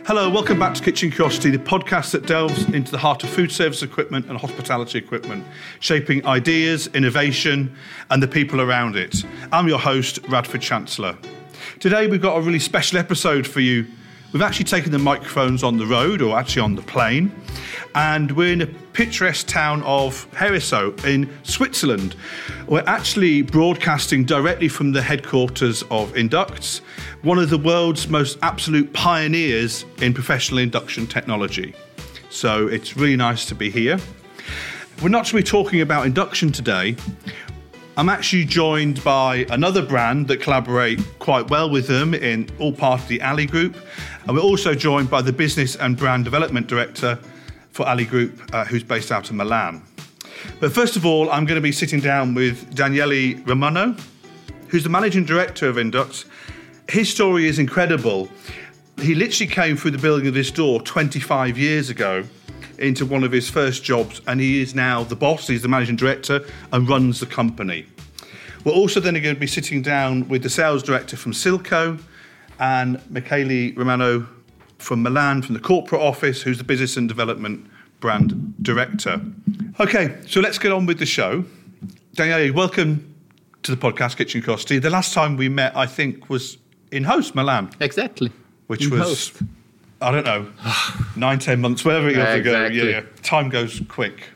Hello, welcome back to Kitchen Curiosity, the podcast that delves into the heart of food service equipment and hospitality equipment, shaping ideas, innovation, and the people around it. I'm your host, Radford Chancellor. Today we've got a really special episode for you. We've actually taken the microphones on the road, or actually on the plane, and we're in a picturesque town of Herisau in Switzerland. We're actually broadcasting directly from the headquarters of Inducts, one of the world's most absolute pioneers in professional induction technology. So it's really nice to be here. We're not really talking about induction today. I'm actually joined by another brand that collaborate quite well with them in all part of the Ali Group. And we're also joined by the Business and Brand Development Director for Ali Group, who's based out of Milan. But first of all, I'm going to be sitting down with Daniele Romano, who's the Managing Director of Inducts. His story is incredible. He literally came through the building of this door 25 years ago into one of his first jobs, and he is now the boss, he's the managing director and runs the company. We're also then going to be sitting down with the sales director from Silco and Michele Romano from Milan, from the corporate office, who's the business and development brand director. Okay, so let's get on with the show. Daniele, welcome to the podcast Kitchen Curiosity. The last time we met, I think, was in Host, Milan. Exactly. Which in was... Host. I don't know, 9-10 months, whatever it was ago. Exactly. Yeah, time goes quick.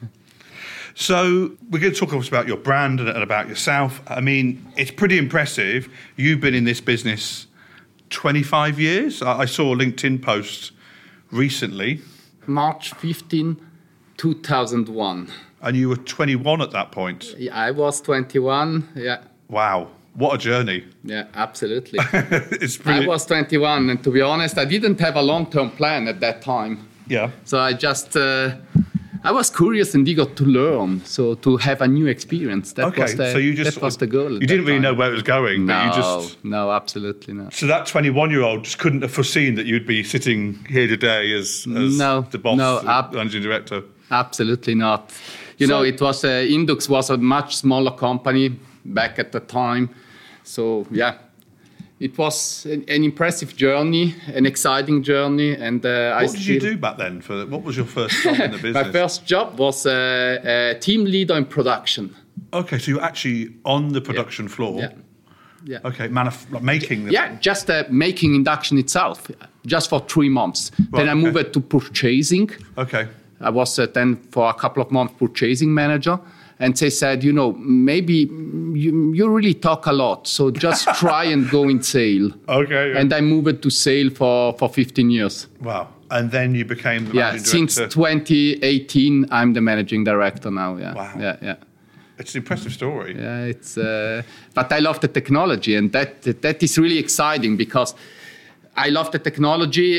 So we're going to talk about your brand and about yourself. I mean, it's pretty impressive. You've been in this business 25 years. I saw a LinkedIn post recently. March 15, 2001. And you were 21 at that point. Yeah, I was 21, yeah. Wow, what a journey. Yeah, absolutely. It's brilliant. I was 21, and to be honest, I didn't have a long-term plan at that time. Yeah. So I just, I was curious and eager to learn, so to have a new experience. That was the goal. You didn't really know where it was going, but you just... No, absolutely not. So that 21-year-old just couldn't have foreseen that you'd be sitting here today as the boss, the managing director? Absolutely not. You know, it was, Indux was a much smaller company back at the time. So, yeah, it was an impressive journey, an exciting journey. And what did you do back then? What was your first job in the business? My first job was a team leader in production. Okay, so you're actually on the production floor. Yeah. Okay, making. Just making induction itself, just for 3 months. Right, then I moved to purchasing. Okay. I was then for a couple of months purchasing manager. And they said, you know, maybe you really talk a lot, so just try and go in sale. Okay. And I moved to sale for 15 years. Wow. And then you became the managing director? Since 2018, I'm the managing director now. Yeah. Wow. Yeah. It's an impressive story. Yeah, it's. But I love the technology, and that is really exciting because I love the technology.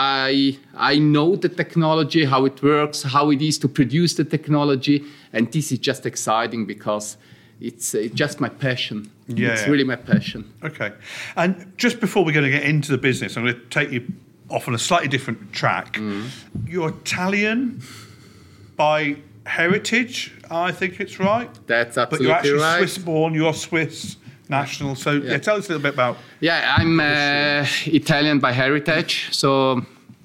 I know the technology, how it works, how it is to produce the technology. And this is just exciting because it's just my passion. Yeah, it's really my passion. Okay. And just before we're going to get into the business, I'm going to take you off on a slightly different track. You're Italian by heritage, I think it's right. That's absolutely right. But you're actually Swiss-born, you're Swiss national. So tell us a little bit about... Yeah, I'm Italian by heritage. So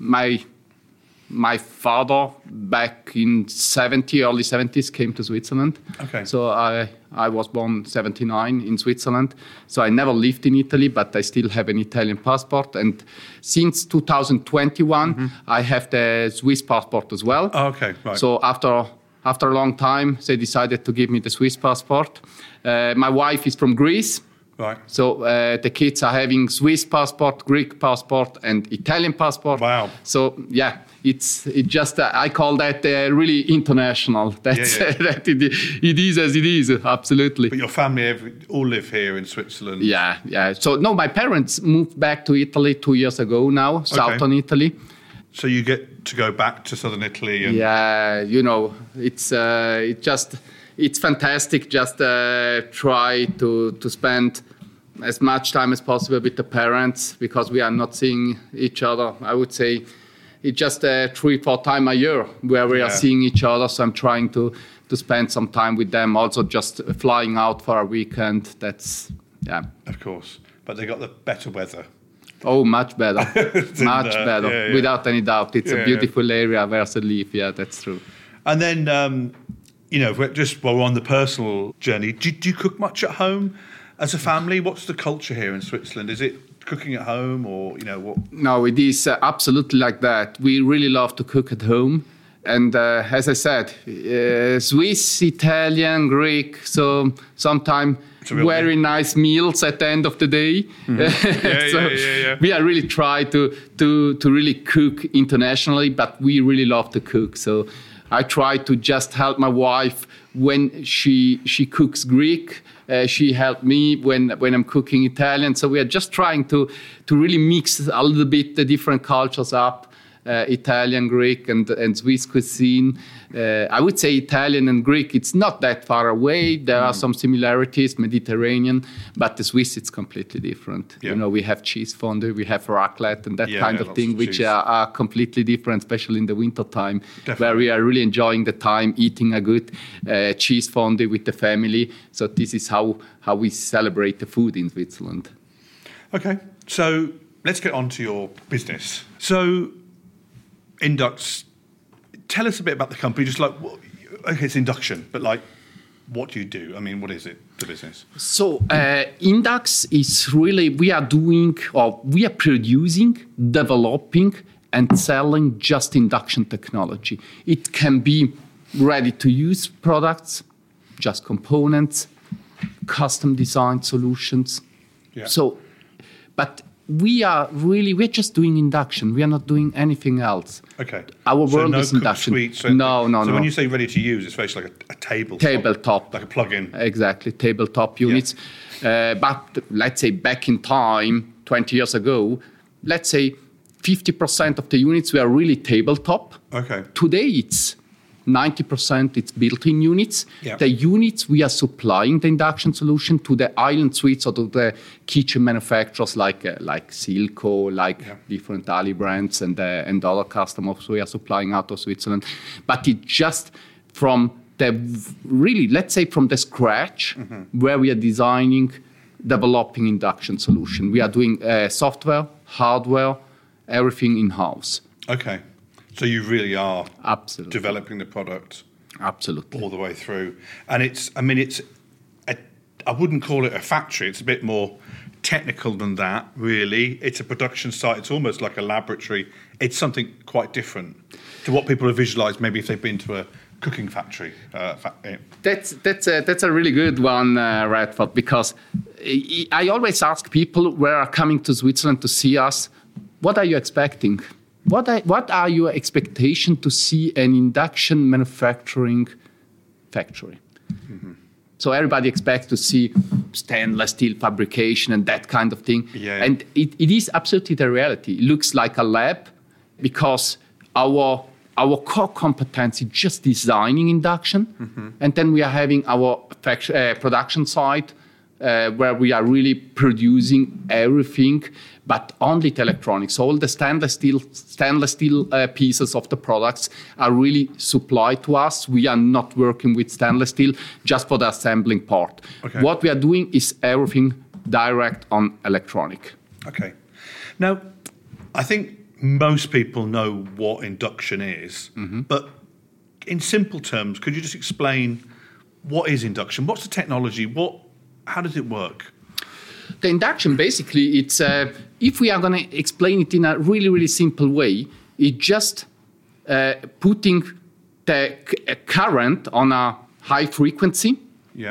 my father, back in early 70s, came to Switzerland. Okay. So I was born 79 in Switzerland. So I never lived in Italy, but I still have an Italian passport. And since 2021, I have the Swiss passport as well. Oh, okay, right. So after a long time, they decided to give me the Swiss passport. My wife is from Greece. Right. So the kids are having Swiss passport, Greek passport, and Italian passport. Wow. So it's just I call that really international. That's that it is as it is. Absolutely. But your family all live here in Switzerland. Yeah. So no, my parents moved back to Italy 2 years ago now, southern Italy. So you get to go back to southern Italy. And yeah, you know, it's fantastic. Just try to spend as much time as possible with the parents because we are not seeing each other. I would say it's just 3-4 times a year where we are seeing each other. So I'm trying to spend some time with them. Also, just flying out for a weekend. That's Of course, but they got the better weather. Oh, much better. Much better, without any doubt. It's a beautiful area where to live. Yeah, that's true. And then, just while we're on the personal journey, do you cook much at home as a family? What's the culture here in Switzerland? Is it cooking at home or, what? No, it is absolutely like that. We really love to cook at home. And as I said, Swiss, Italian, Greek, so sometimes very nice meals at the end of the day. Mm-hmm. We are really try to really cook internationally, but we really love to cook. So I try to just help my wife when she cooks Greek. She helped me when I'm cooking Italian. So we are just trying to really mix a little bit the different cultures up. Italian, Greek, and Swiss cuisine. I would say Italian and Greek, it's not that far away. There are some similarities, Mediterranean, but the Swiss, it's completely different. Yeah. We have cheese fondue, we have raclette, and that kind of thing, which are completely different, especially in the winter time, where we are really enjoying the time eating a good cheese fondue with the family. So this is how we celebrate the food in Switzerland. Okay, so let's get on to your business. So Indux, tell us a bit about the company. Just like, okay, it's induction, but like, what do you do? I mean, what is it, the business? So Indux is really, we are producing, developing, and selling just induction technology. It can be ready-to-use products, just components, custom designed solutions. Yeah. So, but we're just doing induction. We are not doing anything else. Okay. Our world is induction. Suites, no. So when you say ready to use, it's basically like a tabletop. Tabletop. Like a plug-in. Exactly, tabletop units. But let's say back in time, 20 years ago, let's say 50% of the units were really tabletop. Okay. Today it's 90% it's built-in units. Yeah. The units we are supplying the induction solution to the island suites or to the kitchen manufacturers like Silco, different Ali brands and other customers we are supplying out of Switzerland. But it's just from from the scratch where we are designing, developing induction solution. We are doing software, hardware, everything in-house. Okay. So you really are absolutely developing the product absolutely all the way through. And I wouldn't call it a factory. It's a bit more technical than that, really. It's a production site. It's almost like a laboratory. It's something quite different to what people have visualized, maybe if they've been to a cooking factory. That's a really good one, Radford, because I always ask people who are coming to Switzerland to see us, what are you expecting? What are your expectations to see an induction manufacturing factory? Mm-hmm. So everybody expects to see stainless steel fabrication and that kind of thing. Yeah. And it is absolutely the reality. It looks like a lab because our core competence is just designing induction. Mm-hmm. And then we are having our production site where we are really producing everything, but only the electronics. All the stainless steel pieces of the products are really supplied to us. We are not working with stainless steel just for the assembling part. Okay. What we are doing is everything direct on electronic. Okay. Now, I think most people know what induction is, but in simple terms, could you just explain what is induction? What's the technology? How does it work? The induction, basically, it's if we are going to explain it in a really, really simple way, it's just putting the current on a high frequency,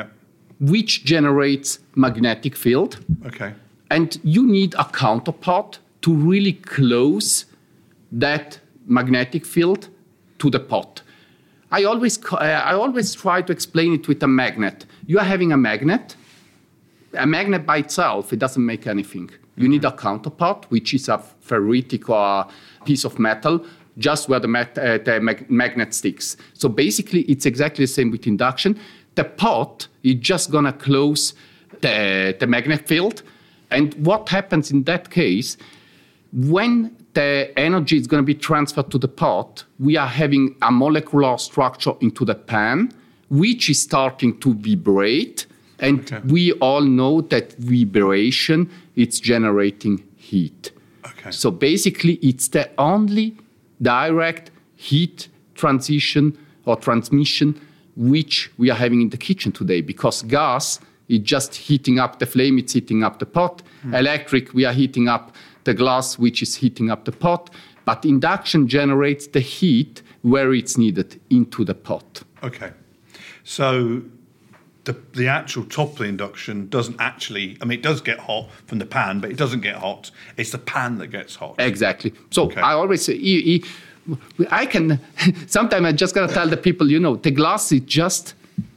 which generates magnetic field. Okay. And you need a counterpart to really close that magnetic field to the pot. I always try to explain it with a magnet. You are having a magnet. A magnet by itself, it doesn't make anything. You need a counterpart, which is a ferritic or a piece of metal, just where the magnet sticks. So basically, it's exactly the same with induction. The pot is just going to close the magnet field. And what happens in that case, when the energy is going to be transferred to the pot, we are having a molecular structure into the pan, which is starting to vibrate. And we all know that vibration, it's generating heat. Okay. So basically, it's the only direct heat transition or transmission which we are having in the kitchen today, because gas is just heating up the flame, it's heating up the pot. Electric, we are heating up the glass, which is heating up the pot. But induction generates the heat where it's needed, into the pot. Okay. So the actual top of the induction doesn't actually, I mean, it does get hot from the pan, but it doesn't get hot. It's the pan that gets hot. Exactly. So I always say, I can, sometimes I just got to tell the people, the glass is just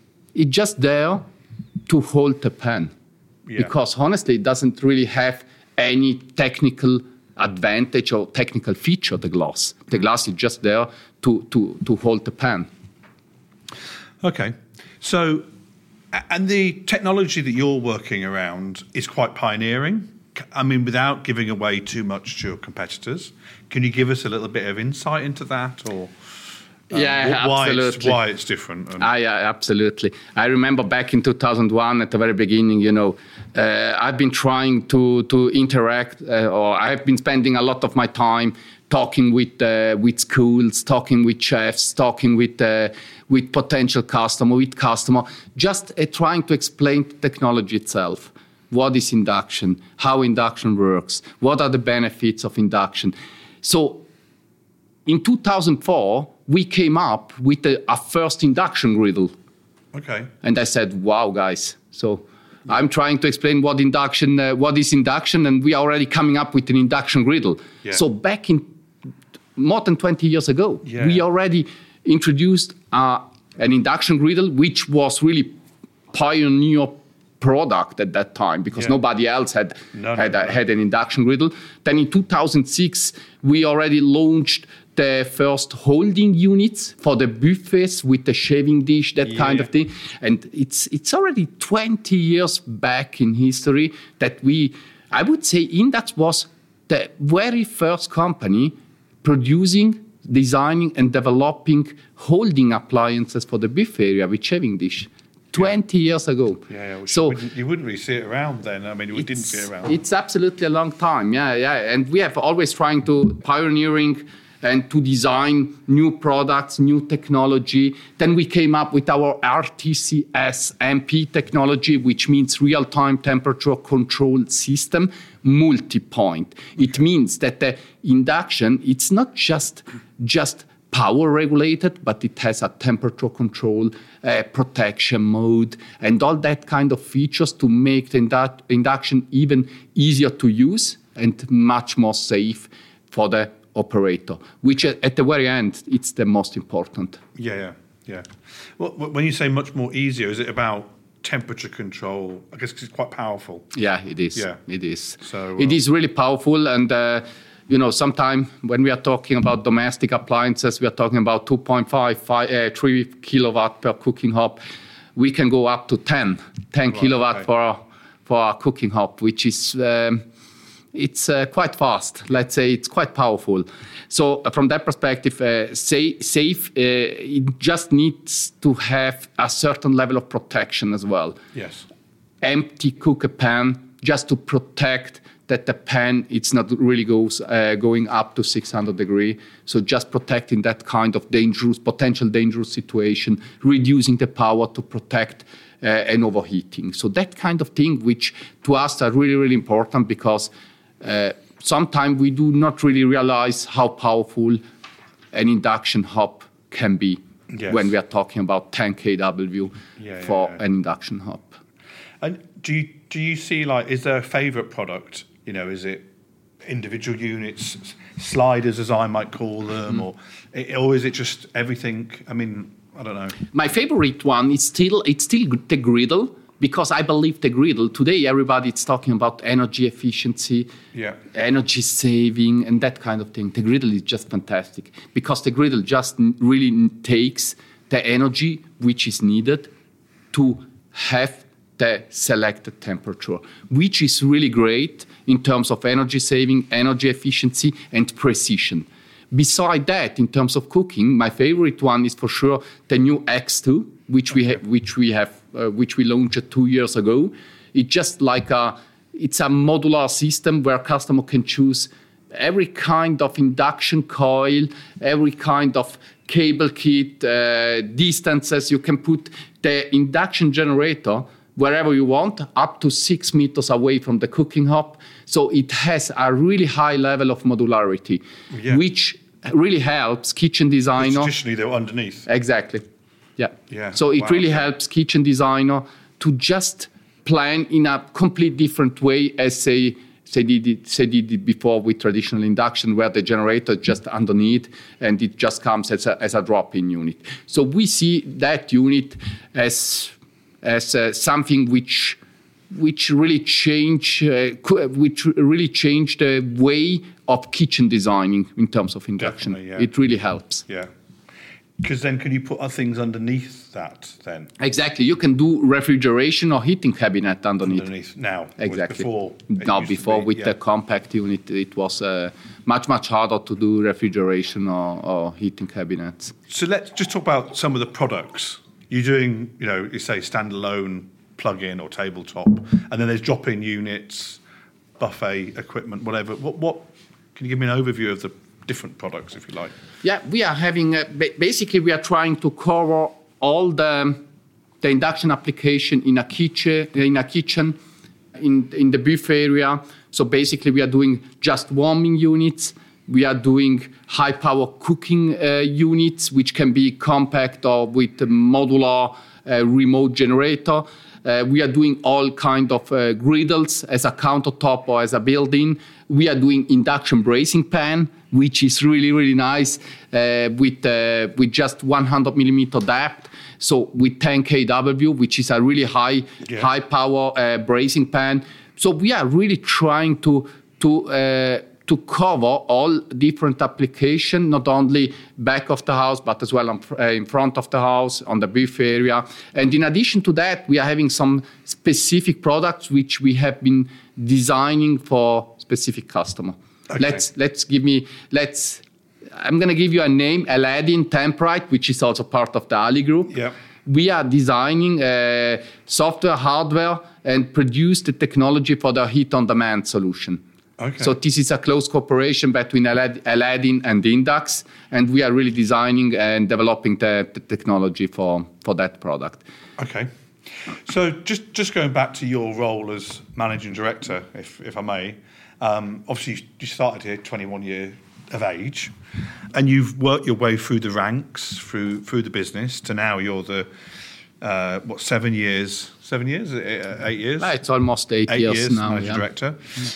there to hold the pan. Yeah. Because honestly, it doesn't really have any technical advantage or technical feature, the glass. The glass is just there to hold the pan. Okay. So, and the technology that you're working around is quite pioneering. I mean, without giving away too much to your competitors, can you give us a little bit of insight into that, or absolutely. why it's different? Absolutely. I remember back in 2001, at the very beginning, I've been trying to interact, or I've been spending a lot of my time talking with schools, talking with chefs, talking with potential customer, just trying to explain the technology itself. What is induction? How induction works? What are the benefits of induction? So in 2004, we came up with a first induction griddle. Okay. And I said, wow, guys. So I'm trying to explain what is induction, and we are already coming up with an induction griddle. Yeah. So back in more than 20 years ago, we already introduced an induction griddle, which was really pioneer product at that time, because nobody else had an induction griddle. Then in 2006, we already launched the first holding units for the buffets with the shaving dish, that kind of thing. And it's already 20 years back in history that I would say Indax was the very first company producing, designing and developing holding appliances for the buffet area with shaving dish. 20 years ago. So you wouldn't really see it around then. I mean, we didn't see it around. It's absolutely a long time. And we have always trying to pioneering and to design new products, new technology. Then we came up with our RTCS MP technology, which means real-time temperature control system, multi-point. It means that the induction, it's not just power regulated, but it has a temperature control, protection mode, and all that kind of features to make the induction even easier to use and much more safe for the operator, which at the very end, it's the most important. Yeah. Well, when you say much more easier, is it about temperature control? I guess 'cause it's quite powerful. Yeah, it is. Yeah. It is. So it is really powerful, and sometimes when we are talking about domestic appliances, we are talking about 3 kilowatt per cooking hob. We can go up to 10 kilowatt for a cooking hob, which is it's quite fast. Let's say it's quite powerful. So from that perspective, safe. It just needs to have a certain level of protection as well. Yes. Empty cooker pan, just to protect that the pan, it's not really going up to 600 degrees. So just protecting that kind of potential dangerous situation, reducing the power to protect and overheating. So that kind of thing, which to us are really, really important, because sometimes we do not really realize how powerful an induction hob can be when we are talking about 10 kW for an induction hob. And do you see, is there a favorite product? Is it individual units, sliders, as I might call them, or is it just everything? I mean, I don't know. My favorite one is still the griddle, because I believe the griddle, today everybody's talking about energy efficiency, energy saving, and that kind of thing. The griddle is just fantastic, because the griddle just really takes the energy which is needed to have the selected temperature, which is really great in terms of energy saving, energy efficiency, and precision. Beside that, in terms of cooking, my favorite one is for sure the new X2, which we launched 2 years ago. It's just it's a modular system where customer can choose every kind of induction coil, every kind of cable kit, distances. You can put the induction generator wherever you want, up to 6 meters away from the cooking hob. So it has a really high level of modularity, which really helps kitchen designer. Traditionally, they were underneath. Exactly. Yeah. So it really helps kitchen designer to just plan in a complete different way as they did it before with traditional induction, where the generator just underneath and it just comes as a drop-in unit. So we see that unit as something which really changed the way of kitchen designing in terms of induction. It really helps. Yeah. Because then can you put things underneath that then? Exactly. You can do refrigeration or heating cabinet underneath now. Exactly. Before with the compact unit, it was much harder to do refrigeration or heating cabinets. So let's just talk about some of the products. You're doing, you say standalone plug-in or tabletop, and then there's drop-in units, buffet equipment, whatever. What can you give me an overview of the different products, if you like? Yeah, we are having basically we are trying to cover all the induction application in a kitchen, in the buffet area. So basically, we are doing just warming units. We are doing high power cooking units, which can be compact or with a modular remote generator. We are doing all kind of griddles as a countertop or as a built-in. We are doing induction braising pan, which is really nice with just 100 millimeter depth. So with 10 kW, which is a really high power braising pan. So we are really trying to cover all different applications, not only back of the house, but as well in front of the house, on the buffet area. And in addition to that, we are having some specific products which we have been designing for specific customer. Okay. I'm going to give you a name, Aladdin Temprite, which is also part of the Ali Group. Yeah. We are designing software, hardware, and produce the technology for the heat-on-demand solution. Okay. So this is a close cooperation between Aladdin and Indax, and we are really designing and developing the technology for that product. Okay. So just going back to your role as managing director, if I may, obviously you started here 21 years of age, and you've worked your way through the ranks, through the business, to now you're the 7 years? 8 years? It's almost 8 years now. Managing director.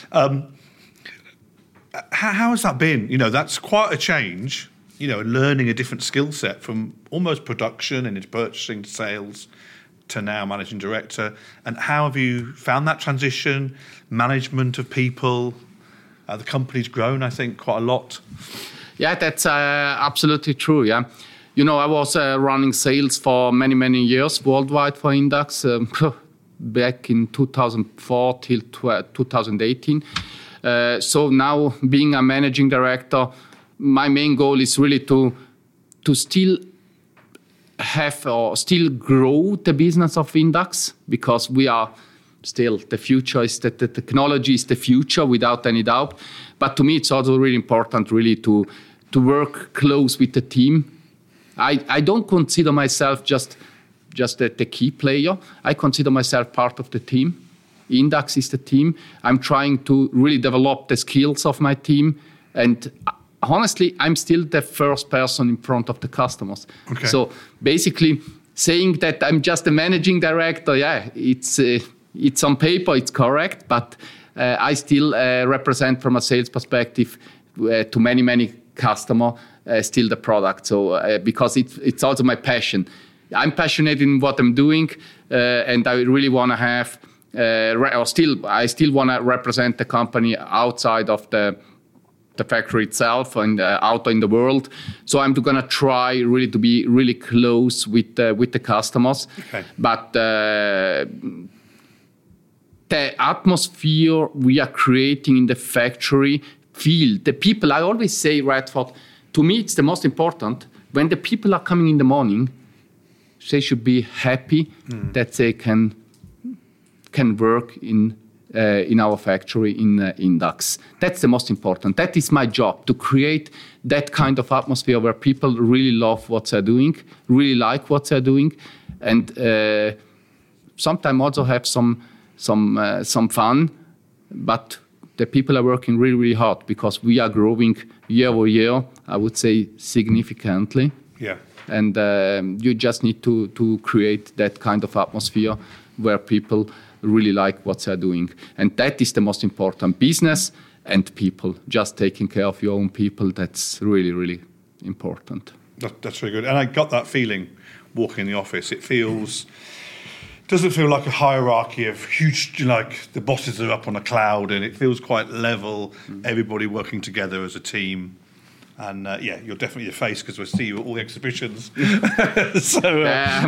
How has that been? That's quite a change, learning a different skill set from almost production and into purchasing to sales to now managing director. And how have you found that transition, management of people? The company's grown, I think, quite a lot. Yeah, that's absolutely true, yeah. I was running sales for many years worldwide for Indax, back in 2004 till 2018. So now, being a managing director, my main goal is really to still have or still grow the business of Indax, because we are still, the future is that the technology is the future without any doubt. But to me, it's also really important really to work close with the team. I don't consider myself just the key player. I consider myself part of the team. Indax is the team. I'm trying to really develop the skills of my team. And honestly, I'm still the first person in front of the customers. Okay. So basically, saying that I'm just a managing director, it's on paper, it's correct. But I still represent from a sales perspective to many customers still the product. So because it's also my passion. I'm passionate in what I'm doing, and I really want to have... I still want to represent the company outside of the factory itself and out in the world. So I'm going to try really to be really close with the customers. Okay. But the atmosphere we are creating in the factory, the people, I always say, Radford, to me it's the most important. When the people are coming in the morning, they should be happy that they can work in in our factory in Indax. That's the most important. That is my job, to create that kind of atmosphere where people really love what they're doing, really like what they're doing, and sometimes also have some fun. But the people are working really, really hard because we are growing year over year, I would say significantly. Yeah. And you just need to create that kind of atmosphere where people really like what they're doing. And that is the most important. Business and people, just taking care of your own people, that's really, really important. That's very good. And I got that feeling walking in the office. It doesn't feel like a hierarchy of huge, like the bosses are up on a cloud, and it feels quite level, everybody working together as a team. And you're definitely a face because we see you at all the exhibitions. So I'm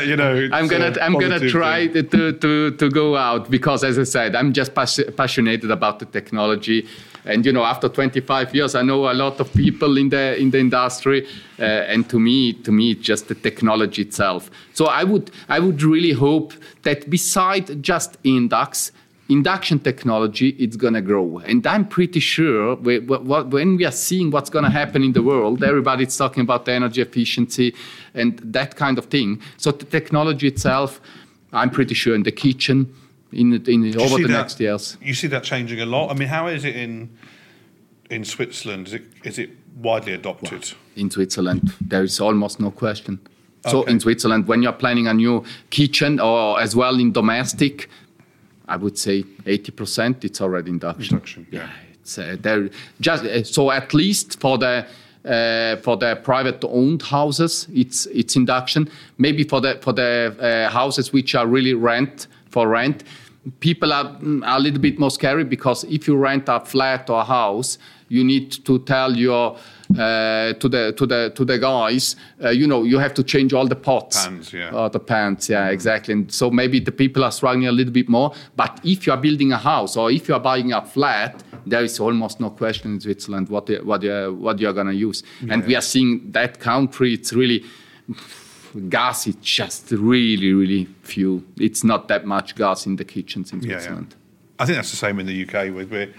gonna try to go out because, as I said, I'm just passionate about the technology. And after 25 years, I know a lot of people in the industry, and to me, it's just the technology itself. So I would really hope that beside just induction technology, it's going to grow. And I'm pretty sure when we are seeing what's going to happen in the world, everybody's talking about energy efficiency and that kind of thing. So the technology itself, I'm pretty sure in the kitchen, over the next years. You see that changing a lot? I mean, how is it in Switzerland? Is it widely adopted? Well, in Switzerland, there is almost no question. So in Switzerland, when you're planning a new kitchen or as well in domestic, I would say 80% it's already induction. Yeah. It's so at least for the private owned houses, it's induction. Maybe for the houses which are really rent, people are a little bit more scary because if you rent a flat or a house, you need to tell your to the guys, you have to change all the pots. The pans, exactly. And so maybe the people are struggling a little bit more. But if you are building a house or if you are buying a flat, there is almost no question in Switzerland what you are going to use. Yeah. And we are seeing that country. It's really gas is just really, really few. It's not that much gas in the kitchens in Switzerland. Yeah. I think that's the same in the UK.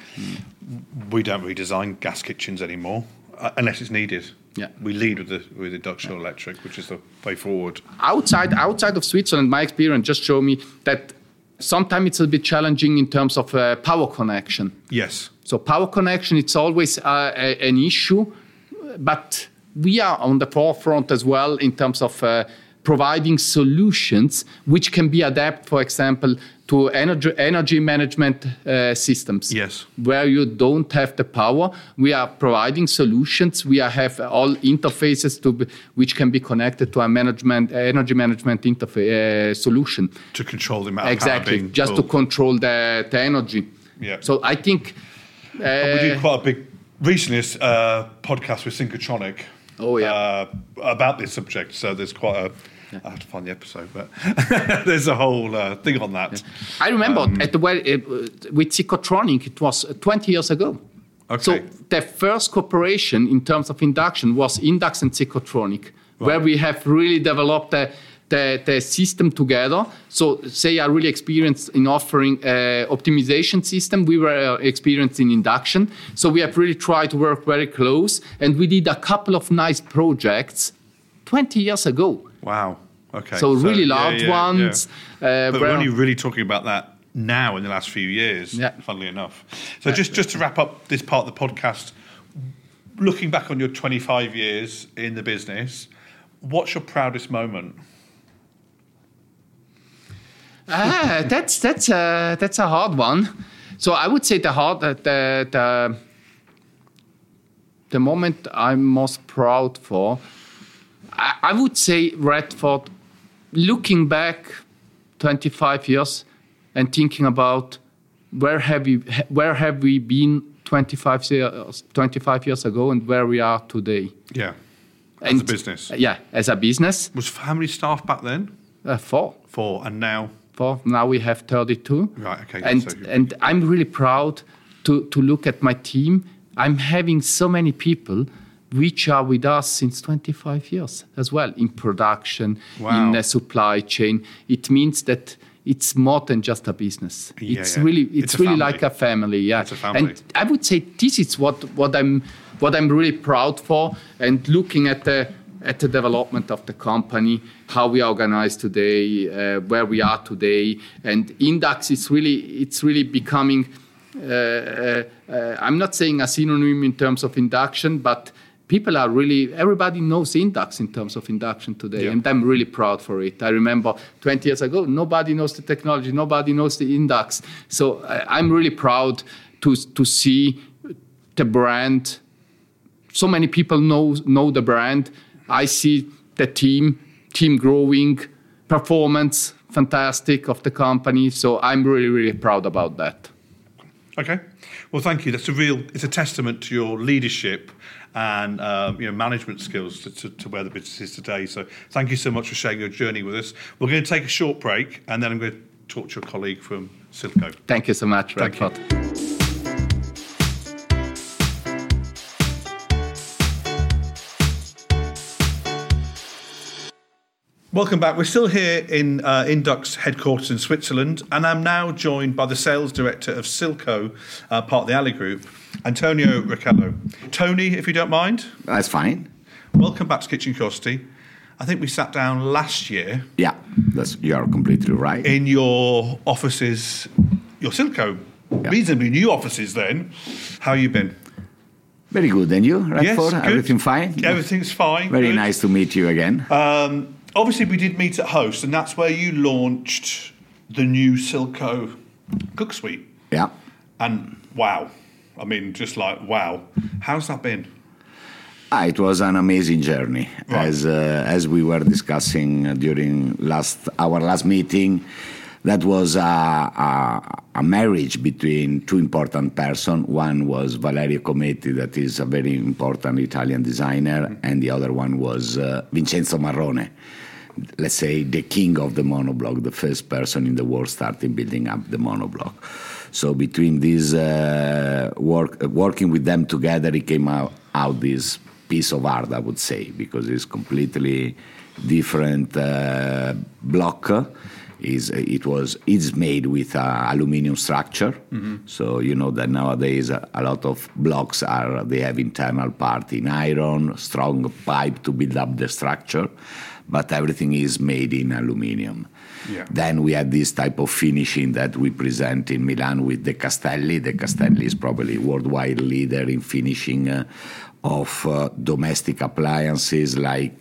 We don't really design gas kitchens anymore. Unless it's needed. Yeah. We lead with induction or electric, which is the way forward. Outside of Switzerland, my experience just showed me that sometimes it's a bit challenging in terms of power connection. Yes. So power connection, it's always an issue, but we are on the forefront as well in terms of providing solutions which can be adapted, for example, to energy management systems. Yes. Where you don't have the power, we are providing solutions. We have all interfaces which can be connected to a energy management interface solution. To control the amount of power being just pulled. To control the energy. Yeah. So I think... we did quite a big... Recently, podcast with Synchrotronic. Oh, yeah. About this subject. So there's quite a... I have to find the episode, but there's a whole thing on that. Yeah. I remember with Synchrotronic, it was 20 years ago. Okay. So the first cooperation in terms of induction was Indax and Synchrotronic, where we have really developed the system together. So they are really experienced in offering optimization system. We were experienced in induction. So we have really tried to work very close. And we did a couple of nice projects 20 years ago. Wow. Okay. So really large ones. Yeah. But we're only really talking about that now in the last few years, funnily enough. So just to wrap up this part of the podcast, looking back on your 25 years in the business, what's your proudest moment? That's a hard one. So I would say the moment I'm most proud for, I would say Radford, looking back 25 years and thinking about where have we been 25 years ago and where we are today. Yeah, as a business. Yeah, as a business. Was how many staff back then? 4. 4, and now? 4. Now we have 32. Right, okay. And I'm really proud to look at my team. I'm having so many people which are with us since 25 years as well, in production, in the supply chain. It means that it's more than just a business. Yeah, it's yeah. really It's like a family. Yeah, It's a family. And I would say this is what I'm really proud for. And looking at the development of the company, how we are organized today, where we are today, and Indax it's really becoming. I'm not saying a synonym in terms of induction, but everybody knows Indax in terms of induction today, Yeah. and I'm really proud for it. I remember 20 years ago, nobody knows the technology, nobody knows the Indax. So I'm really proud to see the brand. So many people know the brand. I see the team growing, performance fantastic of the company. So I'm really, really proud about that. Okay. Well, thank you. It's a testament to your leadership and management skills to where the business is today. So thank you so much for sharing your journey with us. We're going to take a short break, and then I'm going to talk to your colleague from Silco. Thank you so much, Radford. Welcome back. We're still here in Indux headquarters in Switzerland, and I'm now joined by the sales director of Silco, part of the Ali Group, Antonio Riccello. Tony, if you don't mind. That's fine. Welcome back to Kitchen Curiosity. I think we sat down last year. Yeah, you are completely right. In your offices, your Silco, reasonably new offices then. How have you been? Very good. And you, Radford? Yes, good. Everything fine? Everything's fine. Very good. nice to meet you again. Obviously, we did meet at Host, and that's where you launched the new Silco Cook Suite. Yeah. And wow. I mean, just like, wow. How's that been? It was an amazing journey. Right. As we were discussing during our last meeting, that was a marriage between two important persons. One was Valerio Cometti, that is a very important Italian designer, and the other one was Vincenzo Marrone, let's say the king of the monoblock, the first person in the world starting building up the monoblock. So between these working with them together, it came out this piece of art, I would say, because it's completely different block. It's made with aluminium structure. Mm-hmm. So you know that nowadays a lot of blocks they have internal part in iron, strong pipe to build up the structure, but everything is made in aluminium. Yeah. Then we had this type of finishing that we present in Milan with De Castelli. De Castelli is probably worldwide leader in finishing of domestic appliances like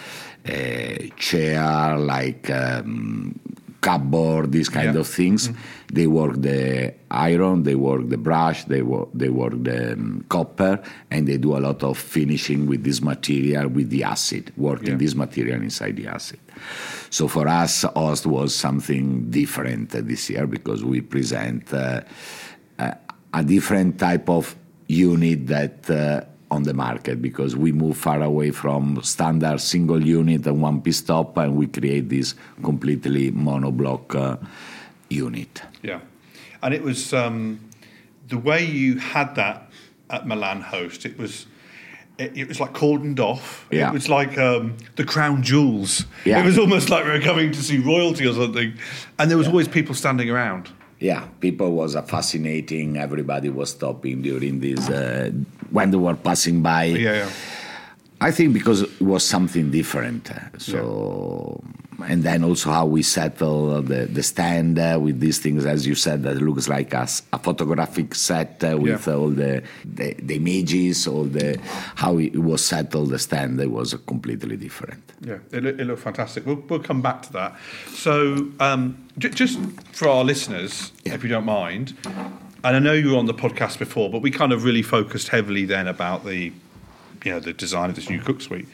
chair, like cupboard, these kind of things. Mm-hmm. They work the iron, they work the brush, they work the copper, and they do a lot of finishing with this material, with the acid, working this material inside the acid. So for us, Host was something different this year because we present a different type of unit that on the market, because we move far away from standard single unit and one-piece top, and we create this completely monoblock unit. Yeah, and it was the way you had that at Milan Host. It was like cordoned off. Yeah. It was like the crown jewels. Yeah. It was almost like we were coming to see royalty or something, and there was always people standing around. Yeah, people was fascinating. Everybody was stopping during this when they were passing by. Yeah. I think because it was something different. And then also how we settle the stand with these things, as you said, that looks like a photographic set with all the images, how it was settled. The stand, it was completely different. Yeah, it looked fantastic. We'll come back to that. So just for our listeners, if you don't mind, and I know you were on the podcast before, but we kind of really focused heavily then about the design of this new Cook Suite.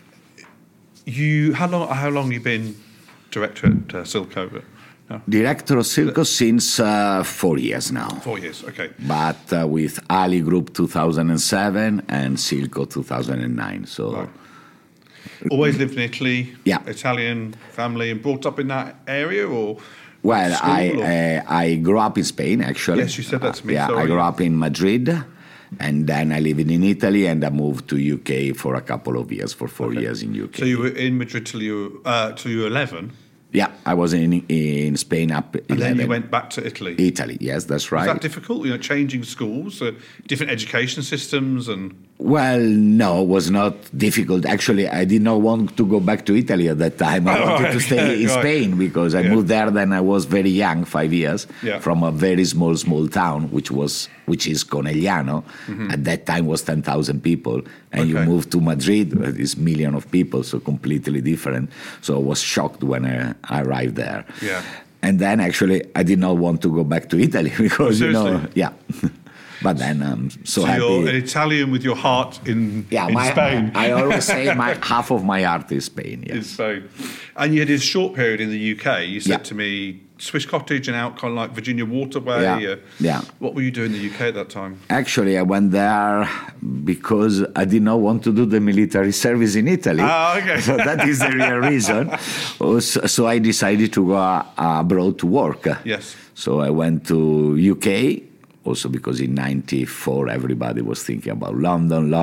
How long have you been director at Silco? No? Director of Silco since 4 years now. 4 years, okay. But with Ali Group 2007 and Silco 2009. So. Right. Always lived in Italy. Yeah. Italian family, and brought up in that area, or? Well, I grew up in Spain, actually. Yes, you said that to me. Yeah, sorry. I grew up in Madrid, and then I lived in Italy, and I moved to UK for a couple of years, for 4 years in UK. So you were in Madrid till you were 11? Yeah, I was in Spain up 11. And then you went back to Italy. Italy, yes, that's right. Was that difficult? Changing schools, different education systems, and Well, no, it was not difficult. Actually, I did not want to go back to Italy at that time. I wanted to stay in Spain because I moved there then I was very young, 5 years, from a very small town, which is Conegliano. At that time was 10,000 people. And you move to Madrid, this million of people, so completely different. So I was shocked when I arrived there. Yeah. And then actually I did not want to go back to Italy because, But then I'm so happy. You're an Italian with your heart in Spain. I always say half of my heart is Spain, yes. In Spain. And you had a short period in the UK. You said to me, Swiss Cottage and out kind of like Virginia Waterway. Yeah. What were you doing in the UK at that time? Actually, I went there because I did not want to do the military service in Italy. Ah, okay. So that is the real reason. So I decided to go abroad to work. Yes. So I went to UK. Also because in 94 everybody was thinking about London.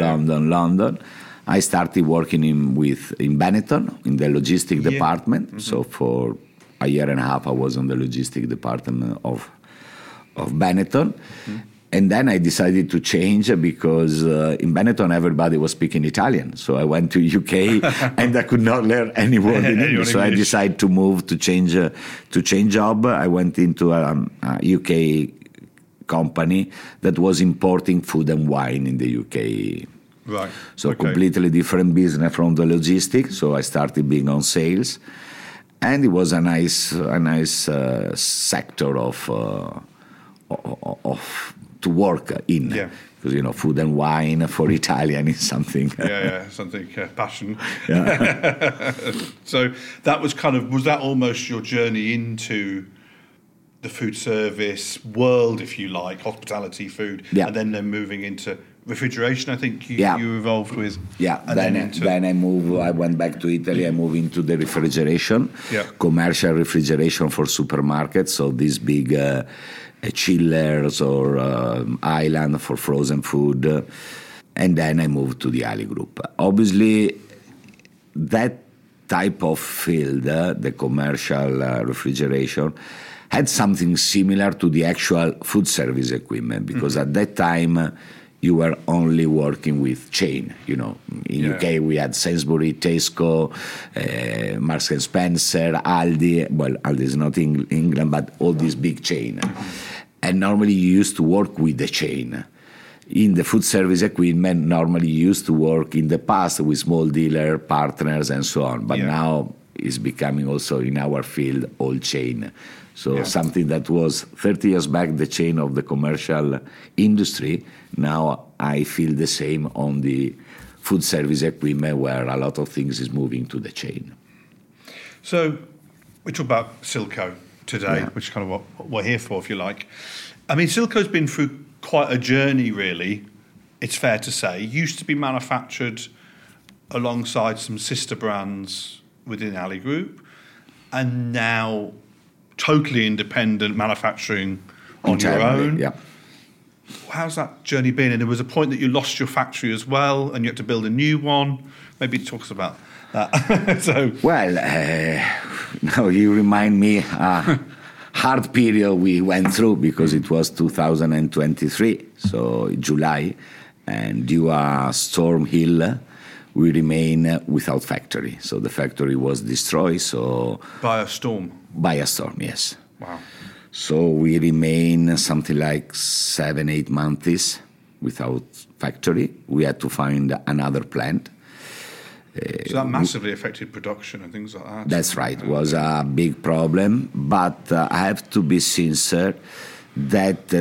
I started working in Benetton in the logistic department. So for a year and a half I was on the logistic department of Benetton. And then I decided to change because in Benetton everybody was speaking Italian. So I went to UK and I could not learn any word in English. So I decided to move to change job. I went into a UK company that was importing food and wine in the UK. Right. So completely different business from the logistics. So I started being on sales, and it was a nice sector of to work in. Yeah. Because food and wine for Italian is something. Something passion. Yeah. So that was that almost your journey into the food service world, if you like, hospitality, food, and then moving into refrigeration, I think you were involved with. Yeah, then I moved. I went back to Italy. I moved into the refrigeration, commercial refrigeration for supermarkets. So these big chillers or island for frozen food. And then I moved to the Ali Group. Obviously, that type of field, the commercial refrigeration, had something similar to the actual food service equipment because at that time you were only working with chain. In UK we had Sainsbury, Tesco, Marks and Spencer, Aldi. Well, Aldi is not in England, but all these big chain. And normally you used to work with the chain. In the food service equipment, normally you used to work in the past with small dealer partners and so on. But now it's becoming also in our field all chain. So something that was 30 years back the chain of the commercial industry, now I feel the same on the food service equipment where a lot of things is moving to the chain. So we talk about Silco today, which is kind of what we're here for, if you like. I mean, Silco's been through quite a journey, really, it's fair to say. It used to be manufactured alongside some sister brands within Ali Group, and now totally independent manufacturing on your own. Yeah. How's that journey been? And there was a point that you lost your factory as well, and you had to build a new one. Maybe talk us about that. Well, now you remind me hard period we went through because it was 2023, so July, and due to Storm Hill, we remain without factory. So the factory was destroyed. So by a storm. By a storm, yes. Wow. So we remain something like 7-8 months without factory. We had to find another plant. So that massively affected production and things like that. That's right. It was a big problem. But I have to be sincere that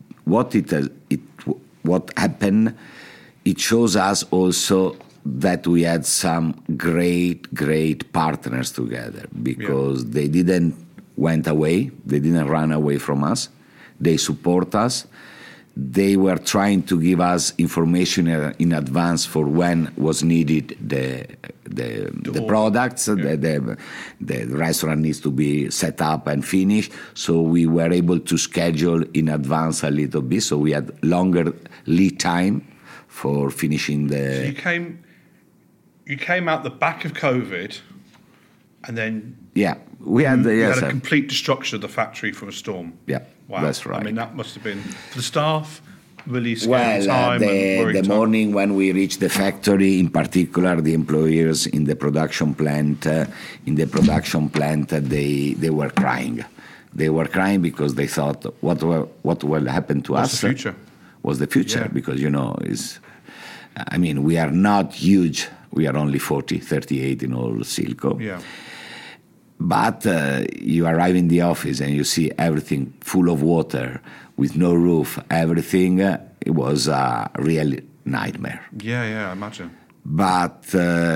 what happened, it shows us also that we had some great partners together because they didn't went away. They didn't run away from us. They support us. They were trying to give us information in advance for when was needed the products. The restaurant needs to be set up and finished. So we were able to schedule in advance a little bit. So we had longer lead time for finishing the... So you came out the back of COVID And then we had a complete destruction of the factory from a storm. Yeah, wow. That's right. I mean, that must have been, for the staff, really scary time. The morning when we reached the factory, in particular, the employers in the production plant, they were crying. They were crying because they thought, what will happen to us? The future? Was the future, because, we are not huge. We are only 38 in all Silco. Yeah. But you arrive in the office and you see everything full of water, with no roof, everything. It was a real nightmare. Yeah, I imagine. But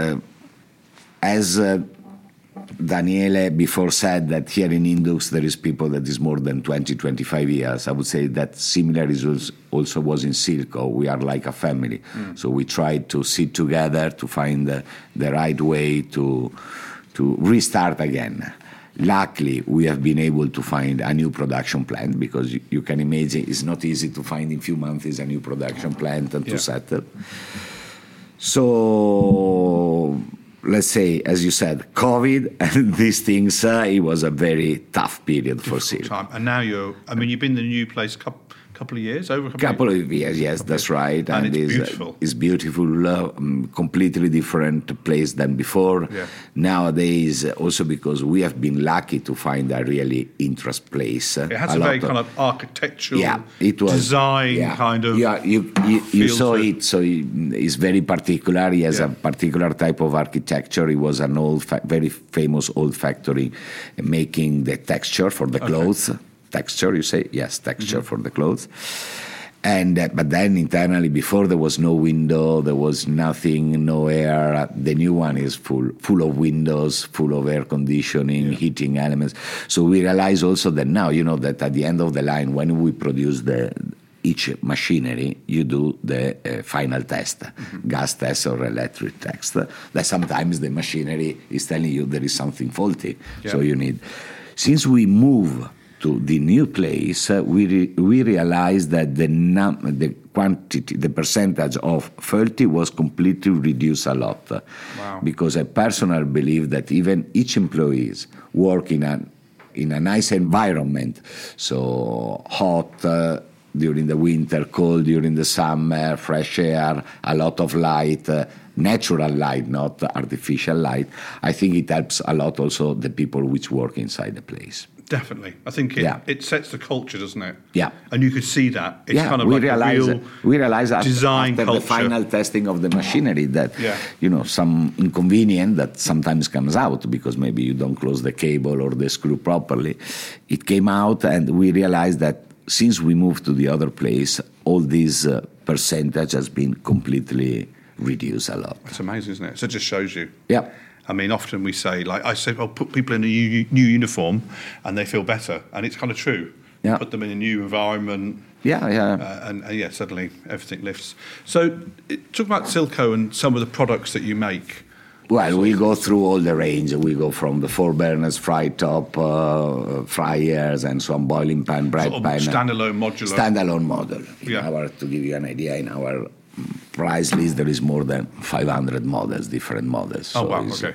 as Daniele before said, that here in Indux there is people that is more than 20, 25 years. I would say that similar results also was in Silco. We are like a family. So we tried to sit together to find the right way to restart again. Luckily, we have been able to find a new production plant, because you can imagine it's not easy to find in few months a new production plant and to settle. So let's say, as you said, COVID and these things, it was a very tough period for Silco. And now you've been in the new place couple of years, over a couple of years, yes, that's right. And it's beautiful. It's beautiful, completely different place than before. Yeah. Nowadays, also because we have been lucky to find a really interesting place. It has a very kind of architectural design kind of. Yeah, you saw it, so it's very particular. He has a particular type of architecture. It was an very famous old factory making the texture for the clothes. Texture, you say? Yes, texture for the clothes. And but then internally, before there was no window, there was nothing, no air. The new one is full of windows, full of air conditioning, heating elements. So we realize also that now, that at the end of the line, when we produce each machinery, you do the final test, gas test or electric test. That sometimes the machinery is telling you there is something faulty. Yeah. So you need. Since we move to the new place, we realized that the quantity, the percentage of faulty was completely reduced a lot. Wow. Because I personally believe that even each employee work in a nice environment, so hot during the winter, cold during the summer, fresh air, a lot of light, natural light, not artificial light. I think it helps a lot also the people which work inside the place. Definitely. I think it sets the culture, doesn't it? Yeah. And you could see that. It's kind of we realize design after culture. The final testing of the machinery that, some inconvenience that sometimes comes out because maybe you don't close the cable or the screw properly. It came out, and we realized that since we moved to the other place, all this percentage has been completely reduced a lot. That's amazing, isn't it? So it just shows you. Yeah. I mean, often we say, put people in a new uniform and they feel better. And it's kind of true. Yeah. Put them in a new environment. Yeah. And suddenly everything lifts. So talk about Silco and some of the products that you make. Well, we go through all the range. We go from the 4 burners, fry top, fryers, and so on, boiling pan, bread pan. Standalone modular. Standalone model. Yeah. To give you an idea, in our price list, there is more than 500 models, different models. So wow, okay.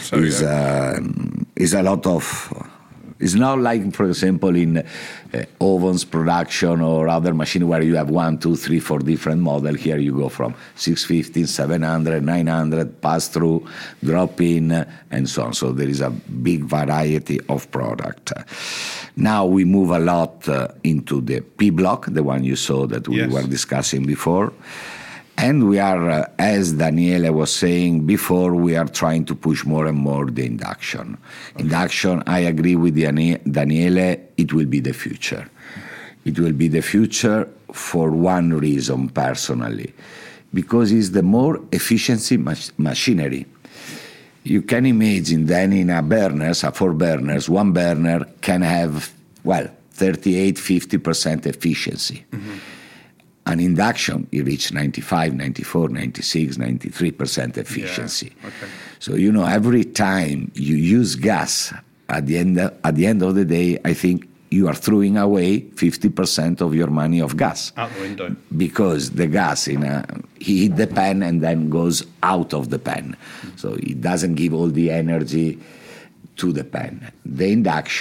It's a lot of. It's not like, for example, in ovens production or other machine where you have 1, 2, 3, 4 different models. Here you go from 650, 700, 900, pass-through, drop-in, and so on. So there is a big variety of product. Now we move a lot into the P-block, the one you saw that we were discussing before. And we are, as Daniele was saying before, we are trying to push more and more the induction. Okay. Induction, I agree with Daniele, it will be the future. It will be the future for one reason, personally, because it's the more efficiency machinery. You can imagine then in a 4 burners, one burner can have, 38, 50% efficiency. Mm-hmm. An induction, you reach 95, 94, 96, 93% efficiency. Yeah. Okay. So, every time you use gas, at the end of the day, I think you are throwing away 50% of your money of gas. Out the window. Because the gas, he hit the pan and then goes out of the pan. So it doesn't give all the energy to the pan. The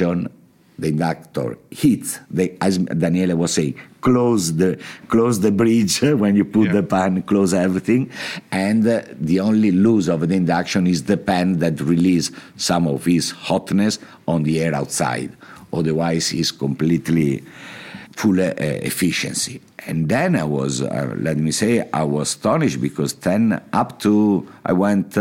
inductor hits, as Daniele was saying, close the bridge when you put the pan, close everything, and the only loss of the induction is the pan that release some of its hotness on the air outside. Otherwise, it's completely full efficiency. And then I was, I was astonished because I went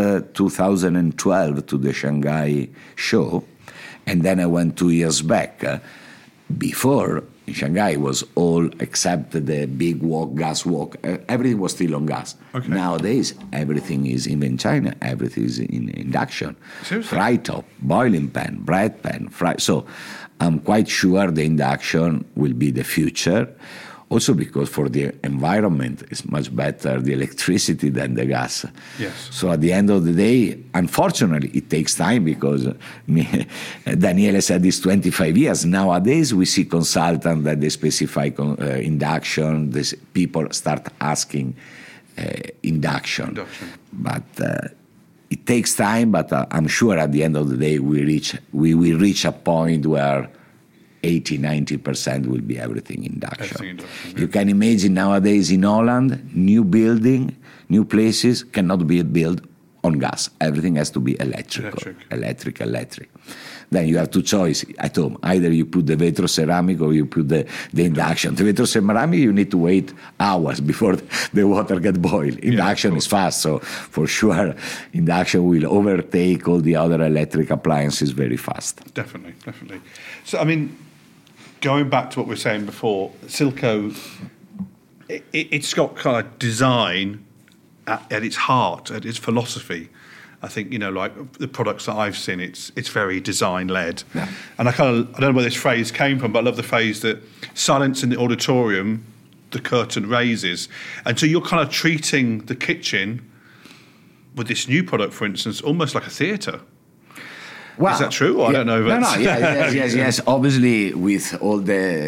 2012 to the Shanghai show, and then I went 2 years back. Before, in Shanghai was all except the big gas wok. Everything was still on gas. Okay. Nowadays, everything is in China. Everything is in induction. Seriously? Fry top, boiling pan, bread pan, fry. So I'm quite sure the induction will be the future. Also because for the environment, it's much better the electricity than the gas. Yes. So at the end of the day, unfortunately, it takes time because Daniele said it's 25 years. Nowadays, we see consultants that they specify induction. People start asking induction. But it takes time, but I'm sure at the end of the day, we will reach a point where 80-90% will be everything induction. You can imagine nowadays in Holland, new building, new places cannot be built on gas. Everything has to be electric. Then you have two choices at home. Either you put the vetro ceramic or you put the induction. The vetro ceramic, you need to wait hours before the water gets boiled. Induction is fast, so for sure induction will overtake all the other electric appliances very fast. Definitely. So, I mean, going back to what we were saying before, Silco, it's got kind of design at its heart, at its philosophy. I think, like the products that I've seen, it's very design-led. Yeah. And I don't know where this phrase came from, but I love the phrase that silence in the auditorium, the curtain raises. And so you're kind of treating the kitchen with this new product, for instance, almost like a theatre. Well, is that true? I don't know. Yes. Obviously, with all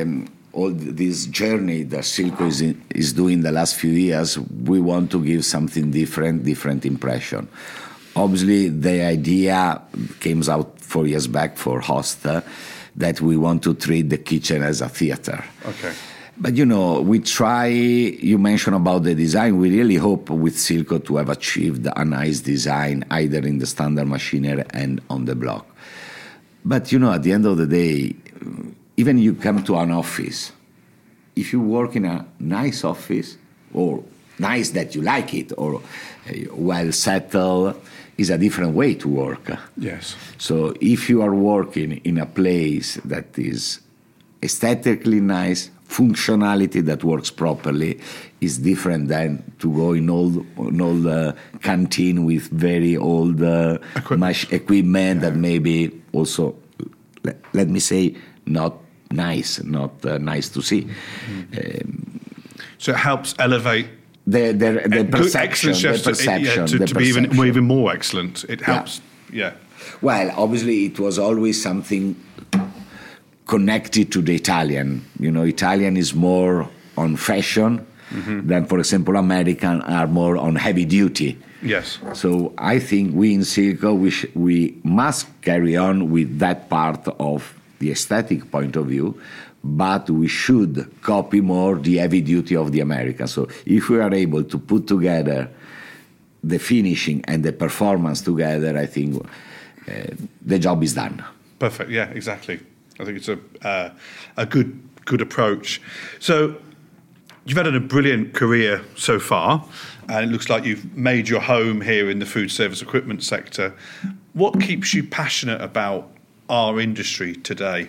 this journey that Silco is doing the last few years, we want to give something different impression. Obviously, the idea came out 4 years back for Host that we want to treat the kitchen as a theater. Okay. But, we try, you mentioned about the design, we really hope with Silco to have achieved a nice design, either in the standard machinery and on the block. But, at the end of the day, even you come to an office, if you work in a nice office, or nice that you like it, or well settled, is a different way to work. Yes. So if you are working in a place that is aesthetically nice, functionality that works properly, is different than to go in old canteen with very old equipment that maybe also, let me say, not nice to see. So it helps elevate the perception, to be even more excellent. It helps. Yeah. Well, obviously, it was always something connected to the Italian. Italian is more on fashion than, for example, American are more on heavy duty. Yes. So I think we in Silco, we must carry on with that part of the aesthetic point of view, but we should copy more the heavy duty of the American. So if we are able to put together the finishing and the performance together, I think the job is done. Perfect. Yeah, exactly. I think it's a good approach. So you've had a brilliant career so far, and it looks like you've made your home here in the food service equipment sector. What keeps you passionate about our industry today?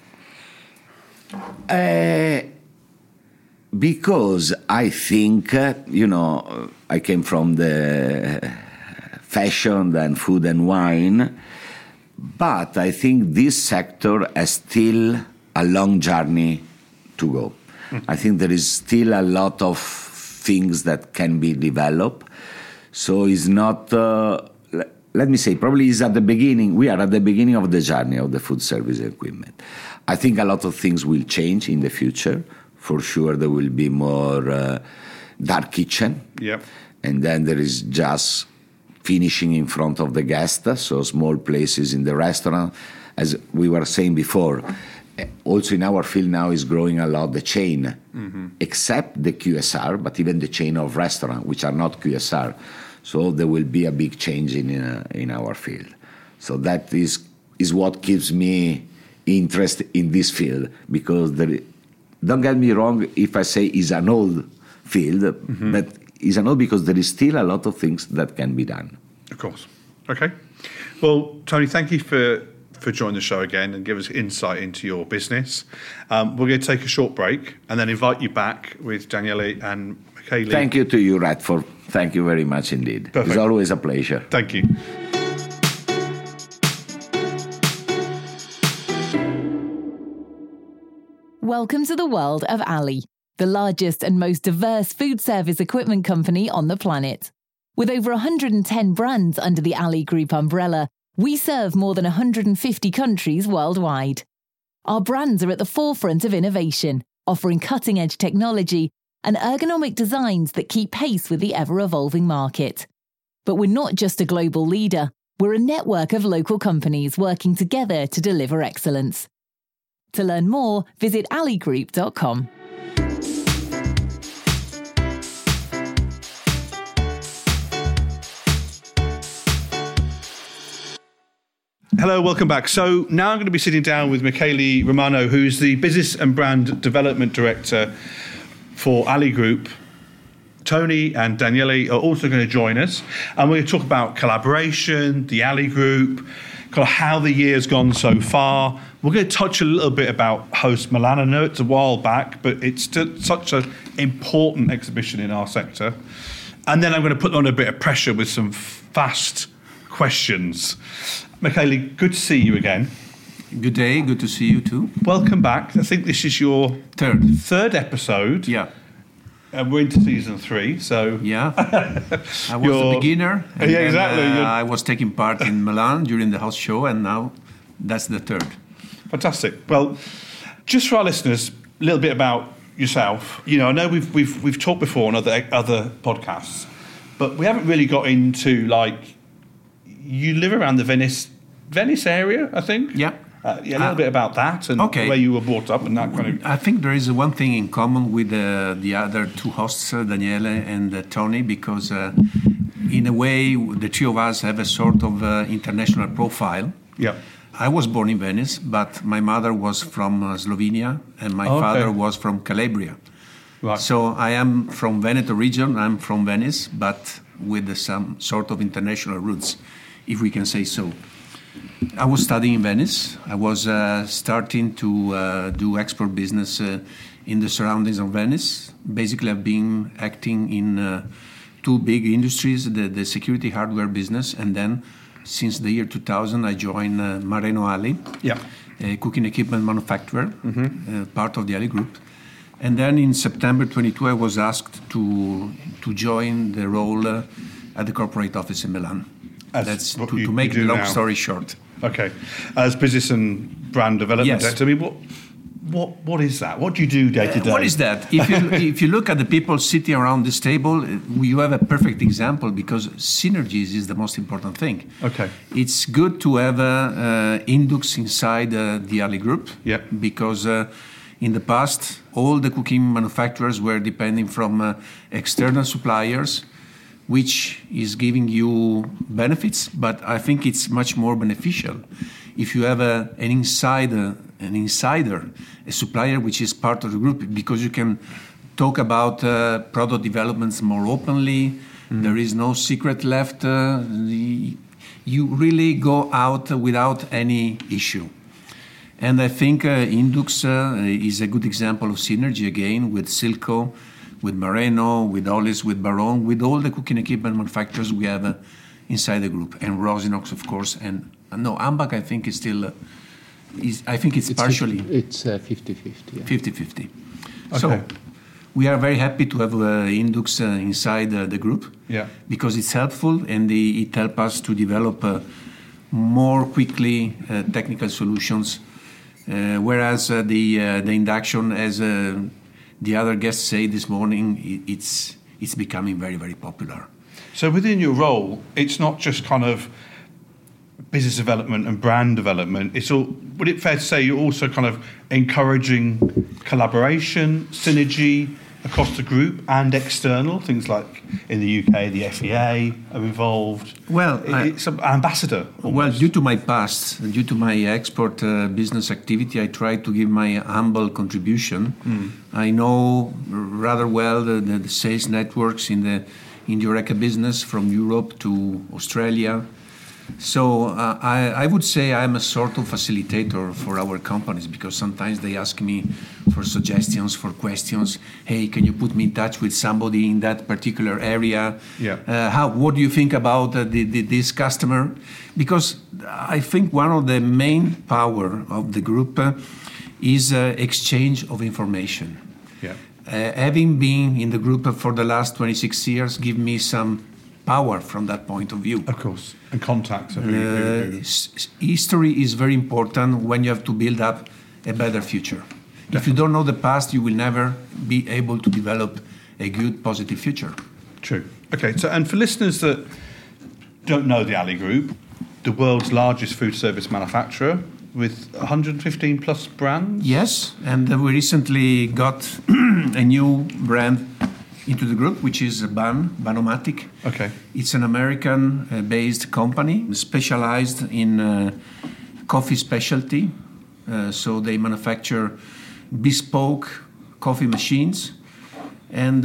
Because I think, I came from the fashion, then food and wine, but I think this sector has still a long journey to go. I think there is still a lot of things that can be developed. So it's not, let me say, probably is at the beginning, we are at the beginning of the journey of the food service equipment. I think a lot of things will change in the future. For sure, there will be more dark kitchen. Yep. And then there is just finishing in front of the guest, so small places in the restaurant. As we were saying before, also in our field now is growing a lot the chain, except the QSR, but even the chain of restaurants, which are not QSR. So there will be a big change in our field. So that is what keeps me interested in this field, because don't get me wrong if I say it's an old field, but it's an old because there is still a lot of things that can be done. Of course. Okay. Well, Tony, thank you for joining the show again and give us insight into your business. We're going to take a short break and then invite you back with Daniele and Michele. Thank you to you, Radford. Thank you very much indeed. Perfect. It's always a pleasure. Thank you. Welcome to the world of Ali, the largest and most diverse food service equipment company on the planet. With over 110 brands under the Ali Group umbrella, we serve more than 150 countries worldwide. Our brands are at the forefront of innovation, offering cutting-edge technology and ergonomic designs that keep pace with the ever-evolving market. But we're not just a global leader, we're a network of local companies working together to deliver excellence. To learn more, visit aligroup.com. Hello, welcome back. So now I'm going to be sitting down with Michele Romano, who's the Business and Brand Development Director for Ali Group. Tony and Daniele are also going to join us, and we're going to talk about collaboration, the Ali Group, kind of how the year's gone so far. We're going to touch a little bit about Host Milan. I know it's a while back, but it's still such an important exhibition in our sector. And then I'm going to put on a bit of pressure with some fast questions. Michele, good to see you again. Good day, good to see you too. Welcome back. I think this is your third episode. Yeah. We're into season 3, so... Yeah, I was a beginner. And yeah, exactly. I was taking part in Milan during the house show, and now that's the third. Fantastic. Well, just for our listeners, a little bit about yourself. You know, I know we've talked before on other podcasts, but we haven't really got into, like, you live around the Venice area, I think? Yeah. A little bit about that and where you were brought up and that kind of... I think there is one thing in common with the other two hosts, Daniele and Tony, because in a way, the three of us have a sort of international profile. Yeah. I was born in Venice, but my mother was from Slovenia and my father was from Calabria. Right. So I am from Veneto region, I'm from Venice, but with some sort of international roots, if we can say so. I was studying in Venice. I was starting to do export business in the surroundings of Venice. Basically, I've been acting in two big industries, the security hardware business, and then since the year 2000, I joined Mareno Ali, a cooking equipment manufacturer, part of the Ali Group. And then in September 22, I was asked to join the role at the corporate office in Milan. That's to make the long story short. Okay. As business and brand development director, I mean, what is that? What do you do day to day? What is that? If you look at the people sitting around this table, you have a perfect example, because synergies is the most important thing. Okay. It's good to have Indux inside the Ali Group, because in the past, all the cooking manufacturers were depending from external suppliers, which is giving you benefits, but I think it's much more beneficial if you have an insider, a supplier which is part of the group, because you can talk about product developments more openly. There is no secret left. You really go out without any issue. And I think Indux is a good example of synergy again with Silco, with Mareno, with Ollis, with Baron, with all the cooking equipment manufacturers we have inside the group, and Rosinox, of course, and Ambach. I think is still. I think it's partially. It's 50-50. Yeah. 50-50. Okay. So we are very happy to have Indux inside the group. Yeah. Because it's helpful and it helps us to develop more quickly technical solutions, whereas the induction, as the other guests say this morning, it's becoming very, very popular. So within your role, it's not just kind of business development and brand development. It's all. Would it fair to say you're also kind of encouraging collaboration, synergy across the group and external things like in the UK, the FEA are involved. Well, it's an ambassador. Almost. Well, due to my past, due to my export business activity, I try to give my humble contribution. I know rather well the sales networks in the HoReCa business from Europe to Australia. So I would say I'm a sort of facilitator for our companies, because sometimes they ask me for suggestions, for questions. Hey, can you put me in touch with somebody in that particular area? Yeah. What do you think about this customer? Because I think one of the main power of the group is exchange of information. Yeah. Having been in the group for the last 26 years give me some power from that point of view. Of course. And contacts. History is very important when you have to build up a better future. Definitely. If you don't know the past, you will never be able to develop a good, positive future. True. Okay, so and for listeners that don't know the Ali Group, the world's largest food service manufacturer with 115 plus brands? Yes, and we recently got a new brand into the group, which is Banomatic. Okay. It's an American-based company specialized in coffee specialty. So they manufacture bespoke coffee machines. And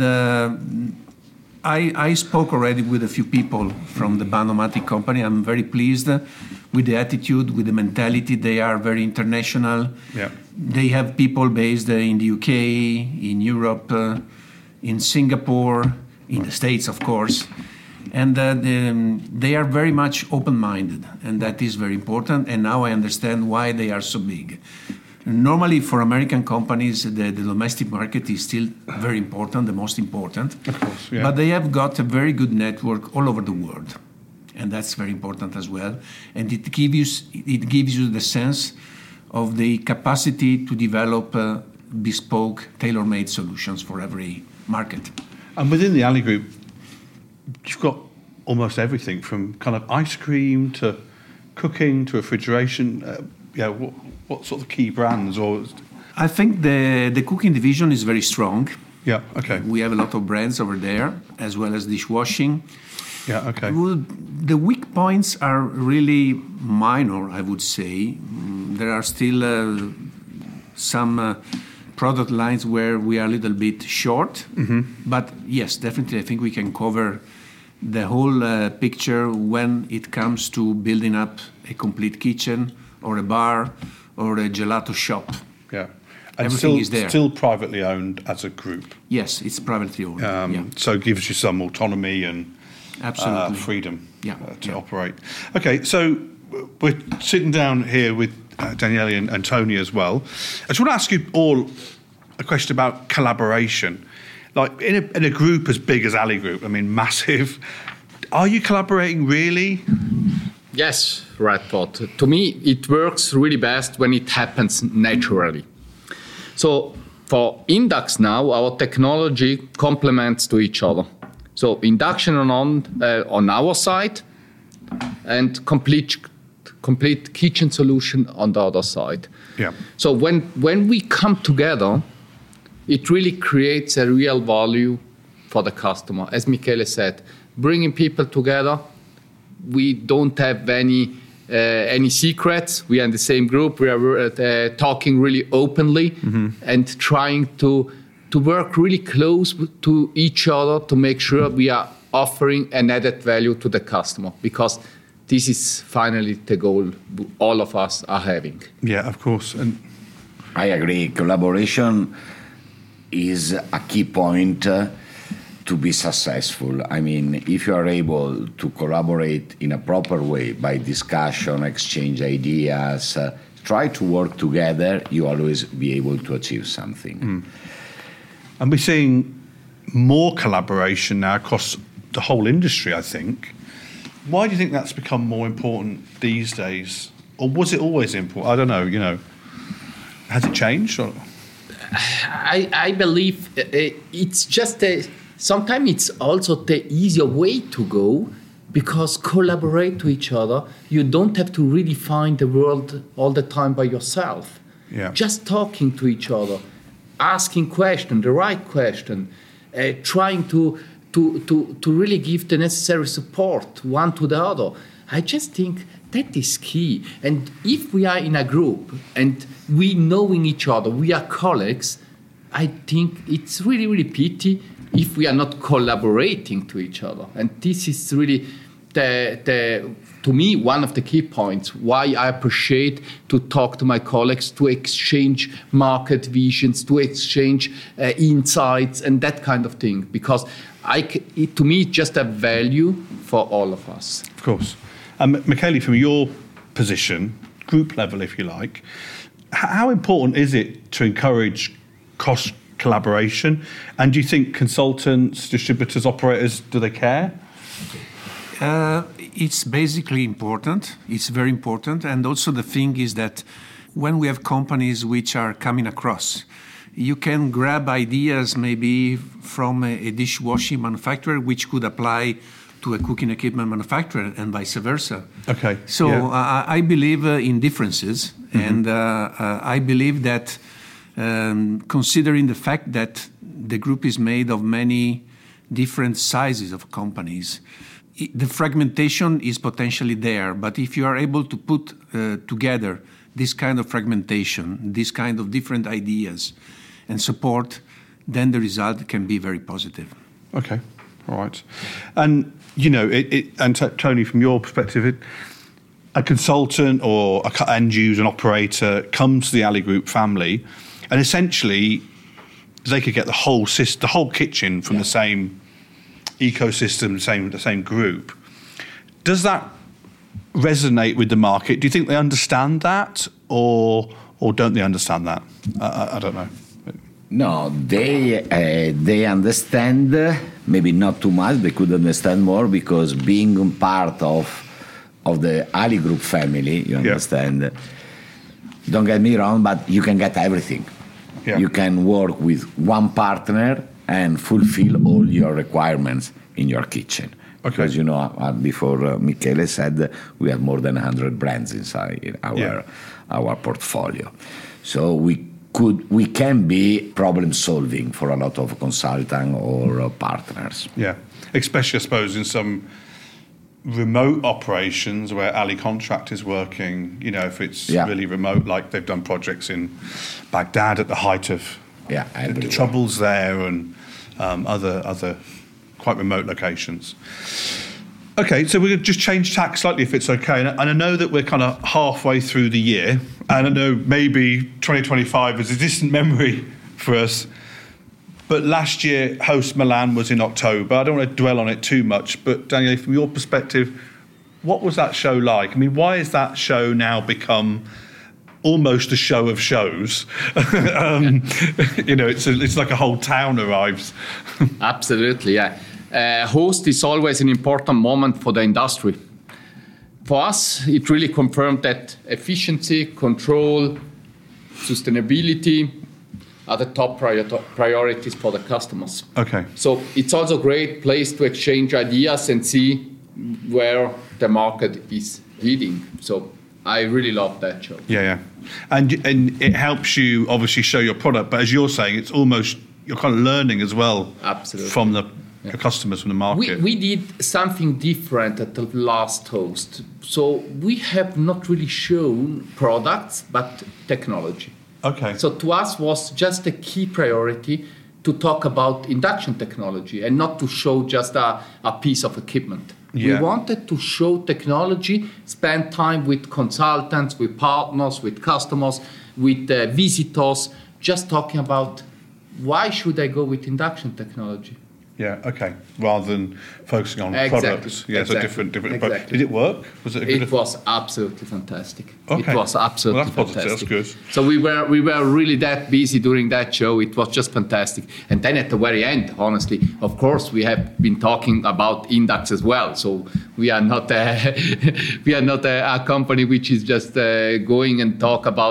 I spoke already with a few people from the Banomatic company. I'm very pleased with the attitude, with the mentality. They are very international. Yeah. They have people based in the UK, in Europe, in Singapore, in the States, of course. And they are very much open-minded, and that is very important. And now I understand why they are so big. Normally, for American companies, the domestic market is still very important, the most important. Of course, yeah. But they have got a very good network all over the world. And that's very important as well. And it gives you the sense of the capacity to develop bespoke, tailor-made solutions for every market. And within the Ali Group, you've got almost everything from kind of ice cream to cooking to refrigeration. What sort of key brands? Or I think the cooking division is very strong. Yeah, okay. We have a lot of brands over there, as well as dishwashing. Yeah, okay. Well, the weak points are really minor, I would say. There are still some product lines where we are a little bit short. Mm-hmm. But yes, definitely I think we can cover the whole picture when it comes to building up a complete kitchen or a bar or a gelato shop. Yeah. And everything is there. Still privately owned as a group. Yes, it's privately owned. So it gives you some autonomy and absolutely freedom to yeah. operate. Okay, so we're sitting down here with Daniele and Tony as well. I just want to ask you all a question about collaboration. Like in a group as big as Ali Group, I mean, massive. Are you collaborating really? Yes, Radford. To me, it works really best when it happens naturally. So for Indux now, our technology complements to each other. So induction on our side and complete kitchen solution on the other side. Yeah. So when we come together, it really creates a real value for the customer. As Michele said, bringing people together, we don't have any secrets. We are in the same group. We are talking really openly and trying to work really close to each other to make sure we are offering an added value to the customer, because this is finally the goal all of us are having. Yeah, of course. And I agree. Collaboration is a key point to be successful. I mean, if you are able to collaborate in a proper way by discussion, exchange ideas, try to work together, you always be able to achieve something. Mm. And we're seeing more collaboration now across the whole industry, I think. Why do you think that's become more important these days? Or was it always important? I don't know, has it changed? Or? I believe it's just sometimes it's also the easier way to go, because collaborate to each other. You don't have to really find the world all the time by yourself. Yeah. Just talking to each other, asking questions, the right question, trying to really give the necessary support one to the other. I just think that is key. And if we are in a group and we knowing each other, we are colleagues, I think it's really, really pity if we are not collaborating to each other. And this is really to me, one of the key points why I appreciate to talk to my colleagues, to exchange market visions, to exchange insights and that kind of thing. Because to me, it's just a value for all of us. Of course. Michele, from your position, group level, if you like, how important is it to encourage cross collaboration? And do you think consultants, distributors, operators, do they care? It's basically important. It's very important. And also the thing is that when we have companies which are coming across, you can grab ideas maybe from a dishwashing manufacturer which could apply to a cooking equipment manufacturer and vice versa. Okay. So I believe in differences, and I believe that considering the fact that the group is made of many different sizes of companies, the fragmentation is potentially there. But if you are able to put together this kind of fragmentation, this kind of different ideas and support, then the result can be very positive. Okay, all right. And, you know, Tony, from your perspective, a consultant or an end user, an operator comes to the Ali Group family, and essentially they could get the whole kitchen from the same ecosystem, the same group. Does that resonate with the market? Do you think they understand that, or don't they understand that? I don't know. No, they understand, maybe not too much. They could understand more because being part of the Ali Group family, you understand. Yeah. Don't get me wrong, but you can get everything. Yeah. You can work with one partner and fulfill all your requirements in your kitchen. Okay. Because, you know, before Michele said, we have more than 100 brands inside our portfolio. So we can be problem solving for a lot of consultants or partners. Yeah, especially I suppose in some remote operations where Ali Contract is working, you know, if it's really remote, like they've done projects in Baghdad at the height of the troubles there, and other quite remote locations. Okay, so we're going to just change tack slightly if it's okay. And I know that we're kind of halfway through the year, and I know maybe 2025 is a distant memory for us, but last year, Host Milan was in October. I don't want to dwell on it too much, but Daniele, from your perspective, what was that show like? I mean, why has that show now become almost a show of shows? You know, it's like a whole town arrives. Absolutely, yeah. Host is always an important moment for the industry. For us, it really confirmed that efficiency, control, sustainability are the top priorities for the customers. Okay. So it's also a great place to exchange ideas and see where the market is leading. So I really love that show. Yeah. And it helps you obviously show your product, but as you're saying, it's almost, you're kind of learning as well. Absolutely. From the customers, from the market. We did something different at the last Host. So we have not really shown products, but technology. Okay. So to us was just a key priority to talk about induction technology and not to show just a piece of equipment. Yeah. We wanted to show technology, spend time with consultants, with partners, with customers, with visitors, just talking about why should I go with induction technology. Yeah, okay. Rather than focusing on products. Yeah, so different. Exactly. Did it work? It was absolutely fantastic. Okay. It was absolutely fantastic. That's good. So we were really that busy during that show. It was just fantastic. And then at the very end, honestly, of course, we have been talking about Indux as well. So we are not a company which is just going and talk about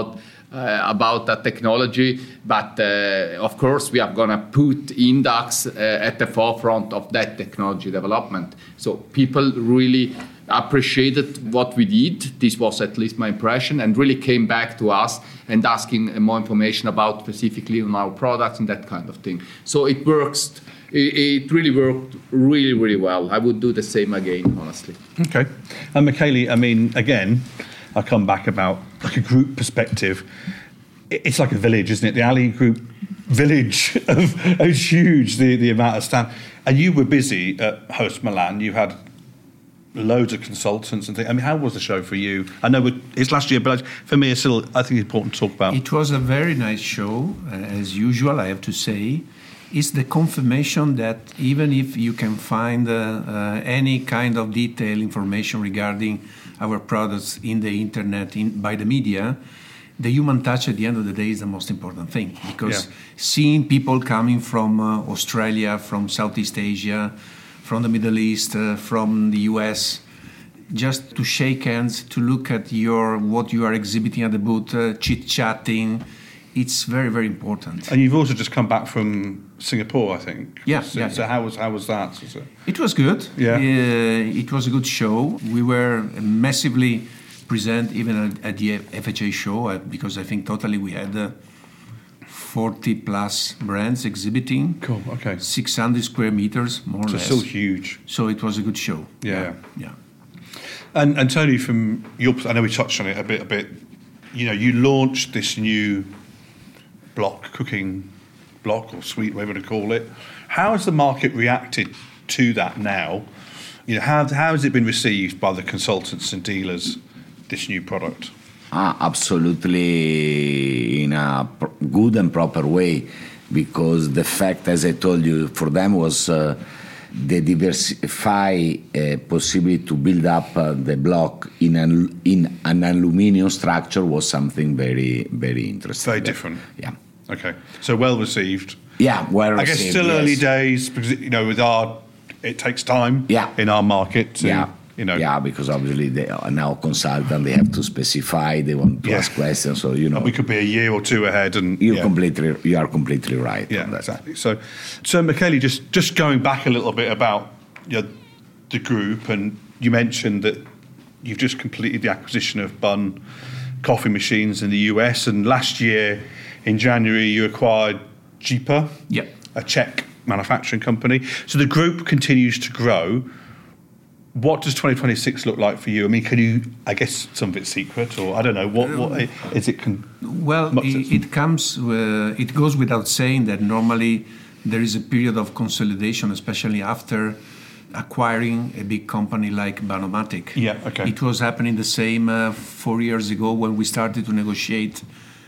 about that technology. But of course, we are going to put Indax at the forefront of that technology development. So people really appreciated what we did. This was at least my impression, and really came back to us and asking more information about specifically on our products and that kind of thing. So it works. It really worked really, really well. I would do the same again, honestly. Okay. And Michele, I mean, again, I come back about like a group perspective. It's like a village, isn't it? The Ali Group village is huge, the amount of staff. And you were busy at Host Milan. You had loads of consultants and things. I mean, how was the show for you? I know it's last year, but for me, it's still, I think, important to talk about. It was a very nice show, as usual, I have to say. It's the confirmation that even if you can find any kind of detailed information regarding our products in the internet, by the media, the human touch at the end of the day is the most important thing. Because seeing people coming from Australia, from Southeast Asia, from the Middle East, from the US, just to shake hands, to look at what you are exhibiting at the booth, chit-chatting, it's very, very important. And you've also just come back from Singapore, I think. Yeah. So how was that? It was good. Yeah. It was a good show. We were massively present even at the FHA show because I think totally we had 40 plus brands exhibiting. Cool. Okay. 600 square meters, more or less. So still huge. So it was a good show. Yeah. Yeah. And Tony, from your, I know we touched on it a bit. You know, you launched this new cooking block or suite, whatever to call it. How has the market reacted to that now? You know, how has it been received by the consultants and dealers, this new product? Absolutely in a good and proper way, because the fact, as I told you, for them was the diversify possibility to build up the block in an aluminium structure was something very, very interesting. Very different. Yeah. Okay. So well received. Yeah, well received. I guess still early days because with it takes time. Yeah. In our market. Yeah, because obviously they are now consultant. They have to specify. They want to ask questions. So and we could be a year or two ahead. And you are completely right. Yeah, on that. exactly. So Michele, just going back a little bit about the group, and you mentioned that you've just completed the acquisition of Bunn coffee machines in the US, and last year in January you acquired Jeepa, a Czech manufacturing company. So the group continues to grow. What does 2026 look like for you? I mean, can you? I guess some of it's secret, or I don't know. What is it? It goes without saying that normally there is a period of consolidation, especially after acquiring a big company like Banomatic. Yeah, okay. It was happening the same 4 years ago when we started to negotiate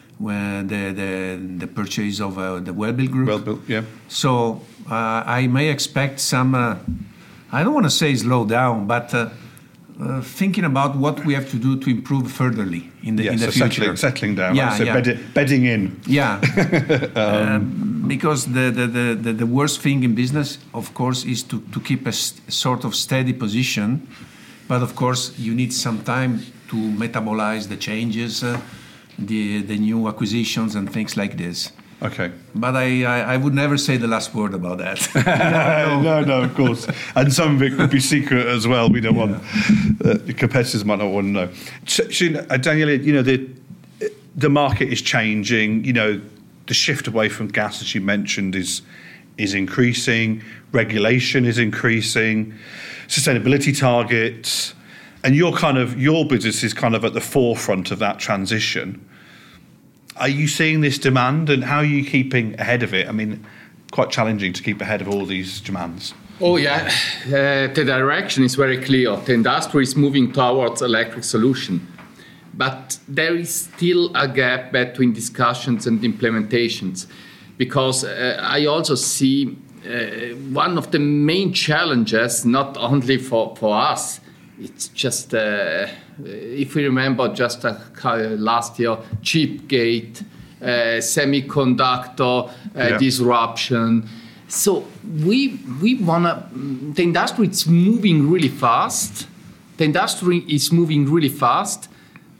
the purchase of the Welbilt Group. Welbilt, yeah. So I may expect some. I don't want to say slow down, but thinking about what we have to do to improve furtherly in the future. Settling down. Bedding in. Yeah. Because the worst thing in business, of course, is to keep a sort of steady position. But of course, you need some time to metabolize the changes, the new acquisitions and things like this. Okay. But I would never say the last word about that. No, of course. And some of it could be secret as well. We don't want... the competitors might not want to know. So, Daniele, the market is changing. The shift away from gas, as you mentioned, is increasing. Regulation is increasing. Sustainability targets. And your business is kind of at the forefront of that transition. Are you seeing this demand, and how are you keeping ahead of it? I mean, quite challenging to keep ahead of all these demands. Oh, yeah. The direction is very clear. The industry is moving towards electric solution. But there is still a gap between discussions and implementations, because I also see one of the main challenges, not only for us, it's just, if we remember just last year, Chipgate, semiconductor disruption. So we want to, the industry is moving really fast.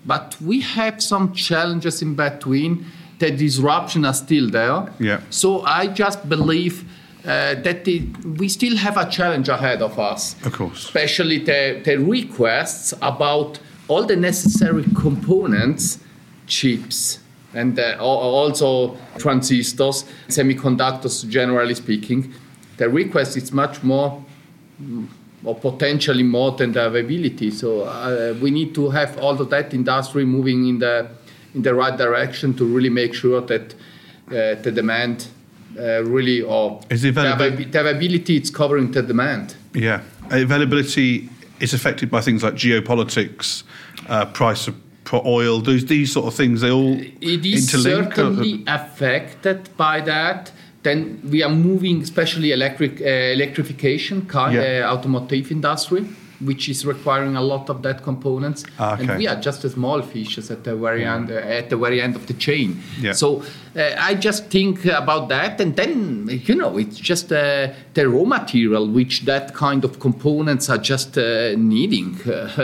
but we have some challenges in between. The disruption are still there. Yeah. So I just believe that we still have a challenge ahead of us. Of course. Especially the requests about all the necessary components, chips, and also transistors, semiconductors, generally speaking. The request is much more, or potentially more than the availability. So we need to have all of that industry moving in the right direction to really make sure that the demand really, or the availability is covering the demand. Yeah. Availability is affected by things like geopolitics, price of oil, these sort of things, they all interlink? It is certainly affected by that. Then we are moving, especially electrification, automotive industry, which is requiring a lot of that components. Okay. And we are just a small fishes at the very end of the chain. Yeah. So I just think about that, and then it's just the raw material which that kind of components are just needing.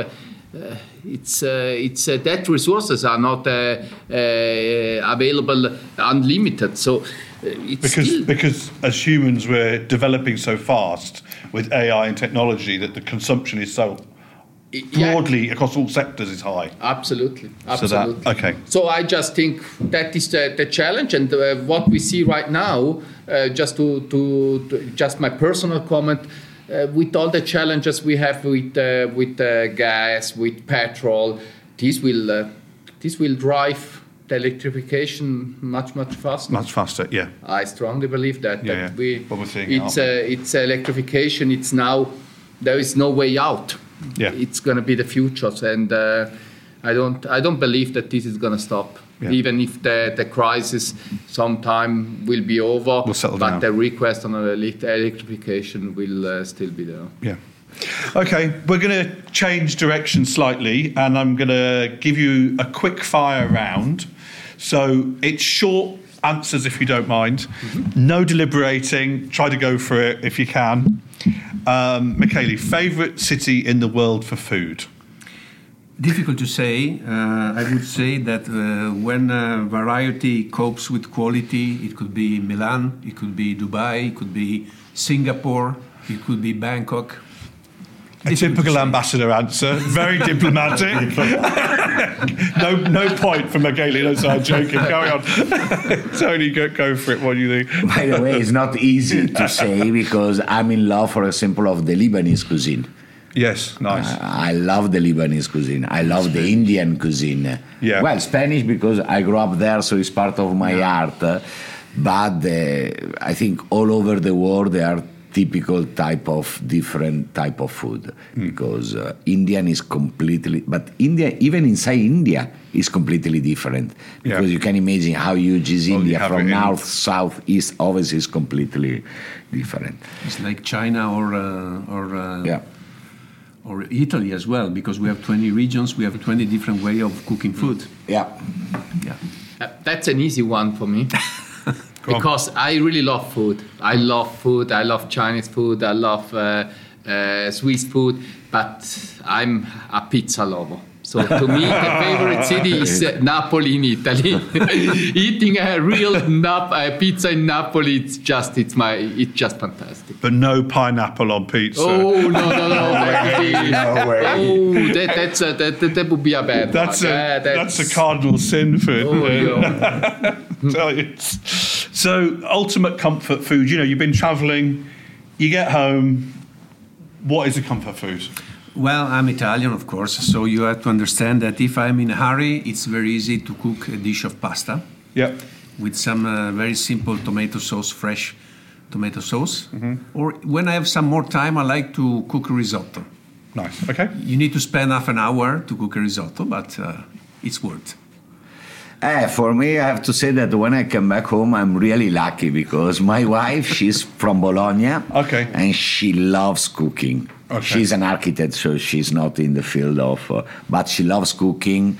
It's that resources are not available unlimited. So because as humans we're developing so fast with AI and technology that the consumption is so broadly across all sectors is high. Absolutely. So I just think that is the challenge, and what we see right now, just to just my personal comment. With all the challenges we have with gas, with petrol, this will drive the electrification much faster. Much faster, yeah. I strongly believe that. What we're seeing it's electrification. It's now there is no way out. Yeah. It's going to be the future, and I don't believe that this is going to stop. Yeah. Even if the crisis sometime will be over, we'll settle but down. the request on electrification will still be there. Yeah. Okay, we're going to change direction slightly, and I'm going to give you a quick fire round. So it's short answers, if you don't mind. Mm-hmm. No deliberating. Try to go for it if you can. Michele, favourite city in the world for food? Difficult to say. I would say that when variety copes with quality, it could be Milan, it could be Dubai, it could be Singapore, it could be Bangkok. A typical ambassador answer, very diplomatic. No point for Michele. No, sorry, I'm joking. Carry on. Tony, go for it. What do you think? By the way, it's not easy to say because I'm in love, for example, of the Lebanese cuisine. Yes, nice. I love the Lebanese cuisine. I love the Indian cuisine. Yeah. Well, Spanish because I grew up there, so it's part of my art. But I think all over the world there are typical different type of food because Indian is completely, but India, even inside India, is completely different because you can imagine how huge is India from north, south, east, obviously is completely different. It's like China or Italy as well, because we have 20 regions, we have 20 different ways of cooking food. Yeah. That's an easy one for me. Because I really love food. I love Chinese food. I love Swiss food. But I'm a pizza lover. So to me, the favorite city is Napoli in Italy. Eating a real pizza in Napoli, it's just fantastic. But no pineapple on pizza. Oh no! No way. Oh, that would be a bad one. That's a cardinal sin for tell you. So, ultimate comfort food. You've been travelling. You get home. What is a comfort food? Well, I'm Italian, of course, so you have to understand that if I'm in a hurry, it's very easy to cook a dish of pasta. Yep. With some very simple tomato sauce, fresh tomato sauce. Mm-hmm. Or when I have some more time, I like to cook risotto. Nice, okay. You need to spend half an hour to cook a risotto, but it's worth. For me, I have to say that when I come back home, I'm really lucky because my wife, she's from Bologna. Okay. And she loves cooking. Okay. She's an architect, so she's not in the field of... but she loves cooking.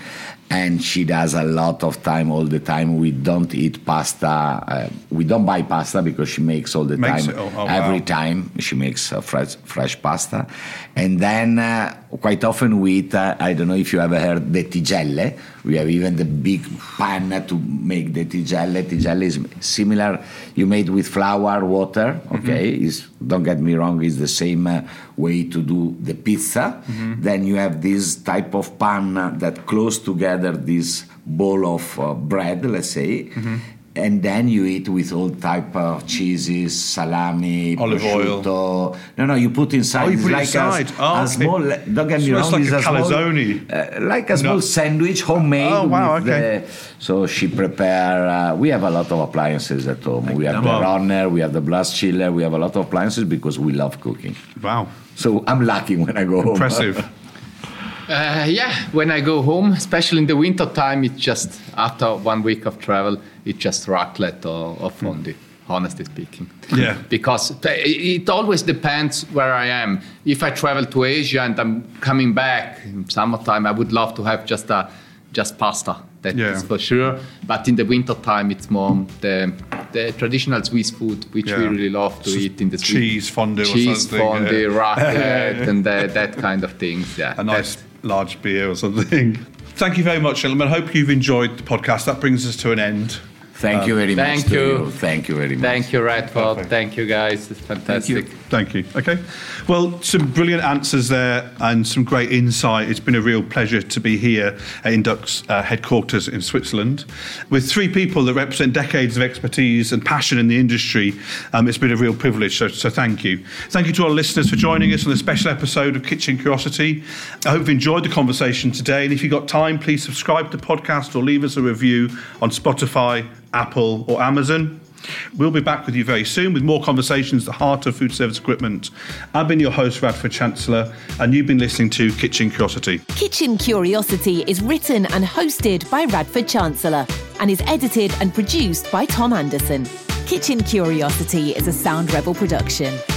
And she does a lot of time, all the time. We don't eat pasta. We don't buy pasta because she makes all the time. Every time she makes fresh pasta. And then quite often we eat, I don't know if you ever heard the tigelle. We have even the big pan to make the tigelle. Tigelle is similar. You made with flour, water, okay? Don't get me wrong, it's the same way to do the pizza. Then you have this type of pan that close together this bowl of bread, let's say, and then you eat with all type of cheeses, salami, olive prosciutto. oil. No, you put inside. Oh, you put like inside. A small. Don't get me wrong. Like it's a calzone. Like a small sandwich, homemade. Oh wow! Okay. So she prepare. We have a lot of appliances at home. We have the runner, we have the blast chiller. We have a lot of appliances because we love cooking. Wow! So I'm lucky when I go home. Impressive. When I go home, especially in the winter time, it's just after 1 week of travel, it's just raclette or fondue, honestly speaking. Yeah. Because it always depends where I am. If I travel to Asia and I'm coming back in summertime, I would love to have just pasta. That is for sure. But in the winter time, it's more the traditional Swiss food, which we really love to eat in the street. Cheese fondue or something. Cheese fondue, raclette, and that kind of things. Yeah. A nice large beer or something. Thank you very much, gentlemen. I hope you've enjoyed the podcast. That brings us to an end. Thank you very much. Thank you. Thank you very much. Thank you, Radford. Perfect. Thank you, guys. It's fantastic. Thank you. Okay. Well, some brilliant answers there and some great insight. It's been a real pleasure to be here at Indux headquarters in Switzerland with three people that represent decades of expertise and passion in the industry. It's been a real privilege, so thank you. Thank you to our listeners for joining us on this special episode of Kitchen Curiosity. I hope you've enjoyed the conversation today, and if you've got time, please subscribe to the podcast or leave us a review on Spotify, Apple or Amazon. We'll be back with you very soon with more conversations at the heart of food service equipment. I've been your host, Radford Chancellor, and you've been listening to Kitchen Curiosity. Kitchen Curiosity is written and hosted by Radford Chancellor and is edited and produced by Tom Anderson. Kitchen Curiosity is a Sound Rebel production.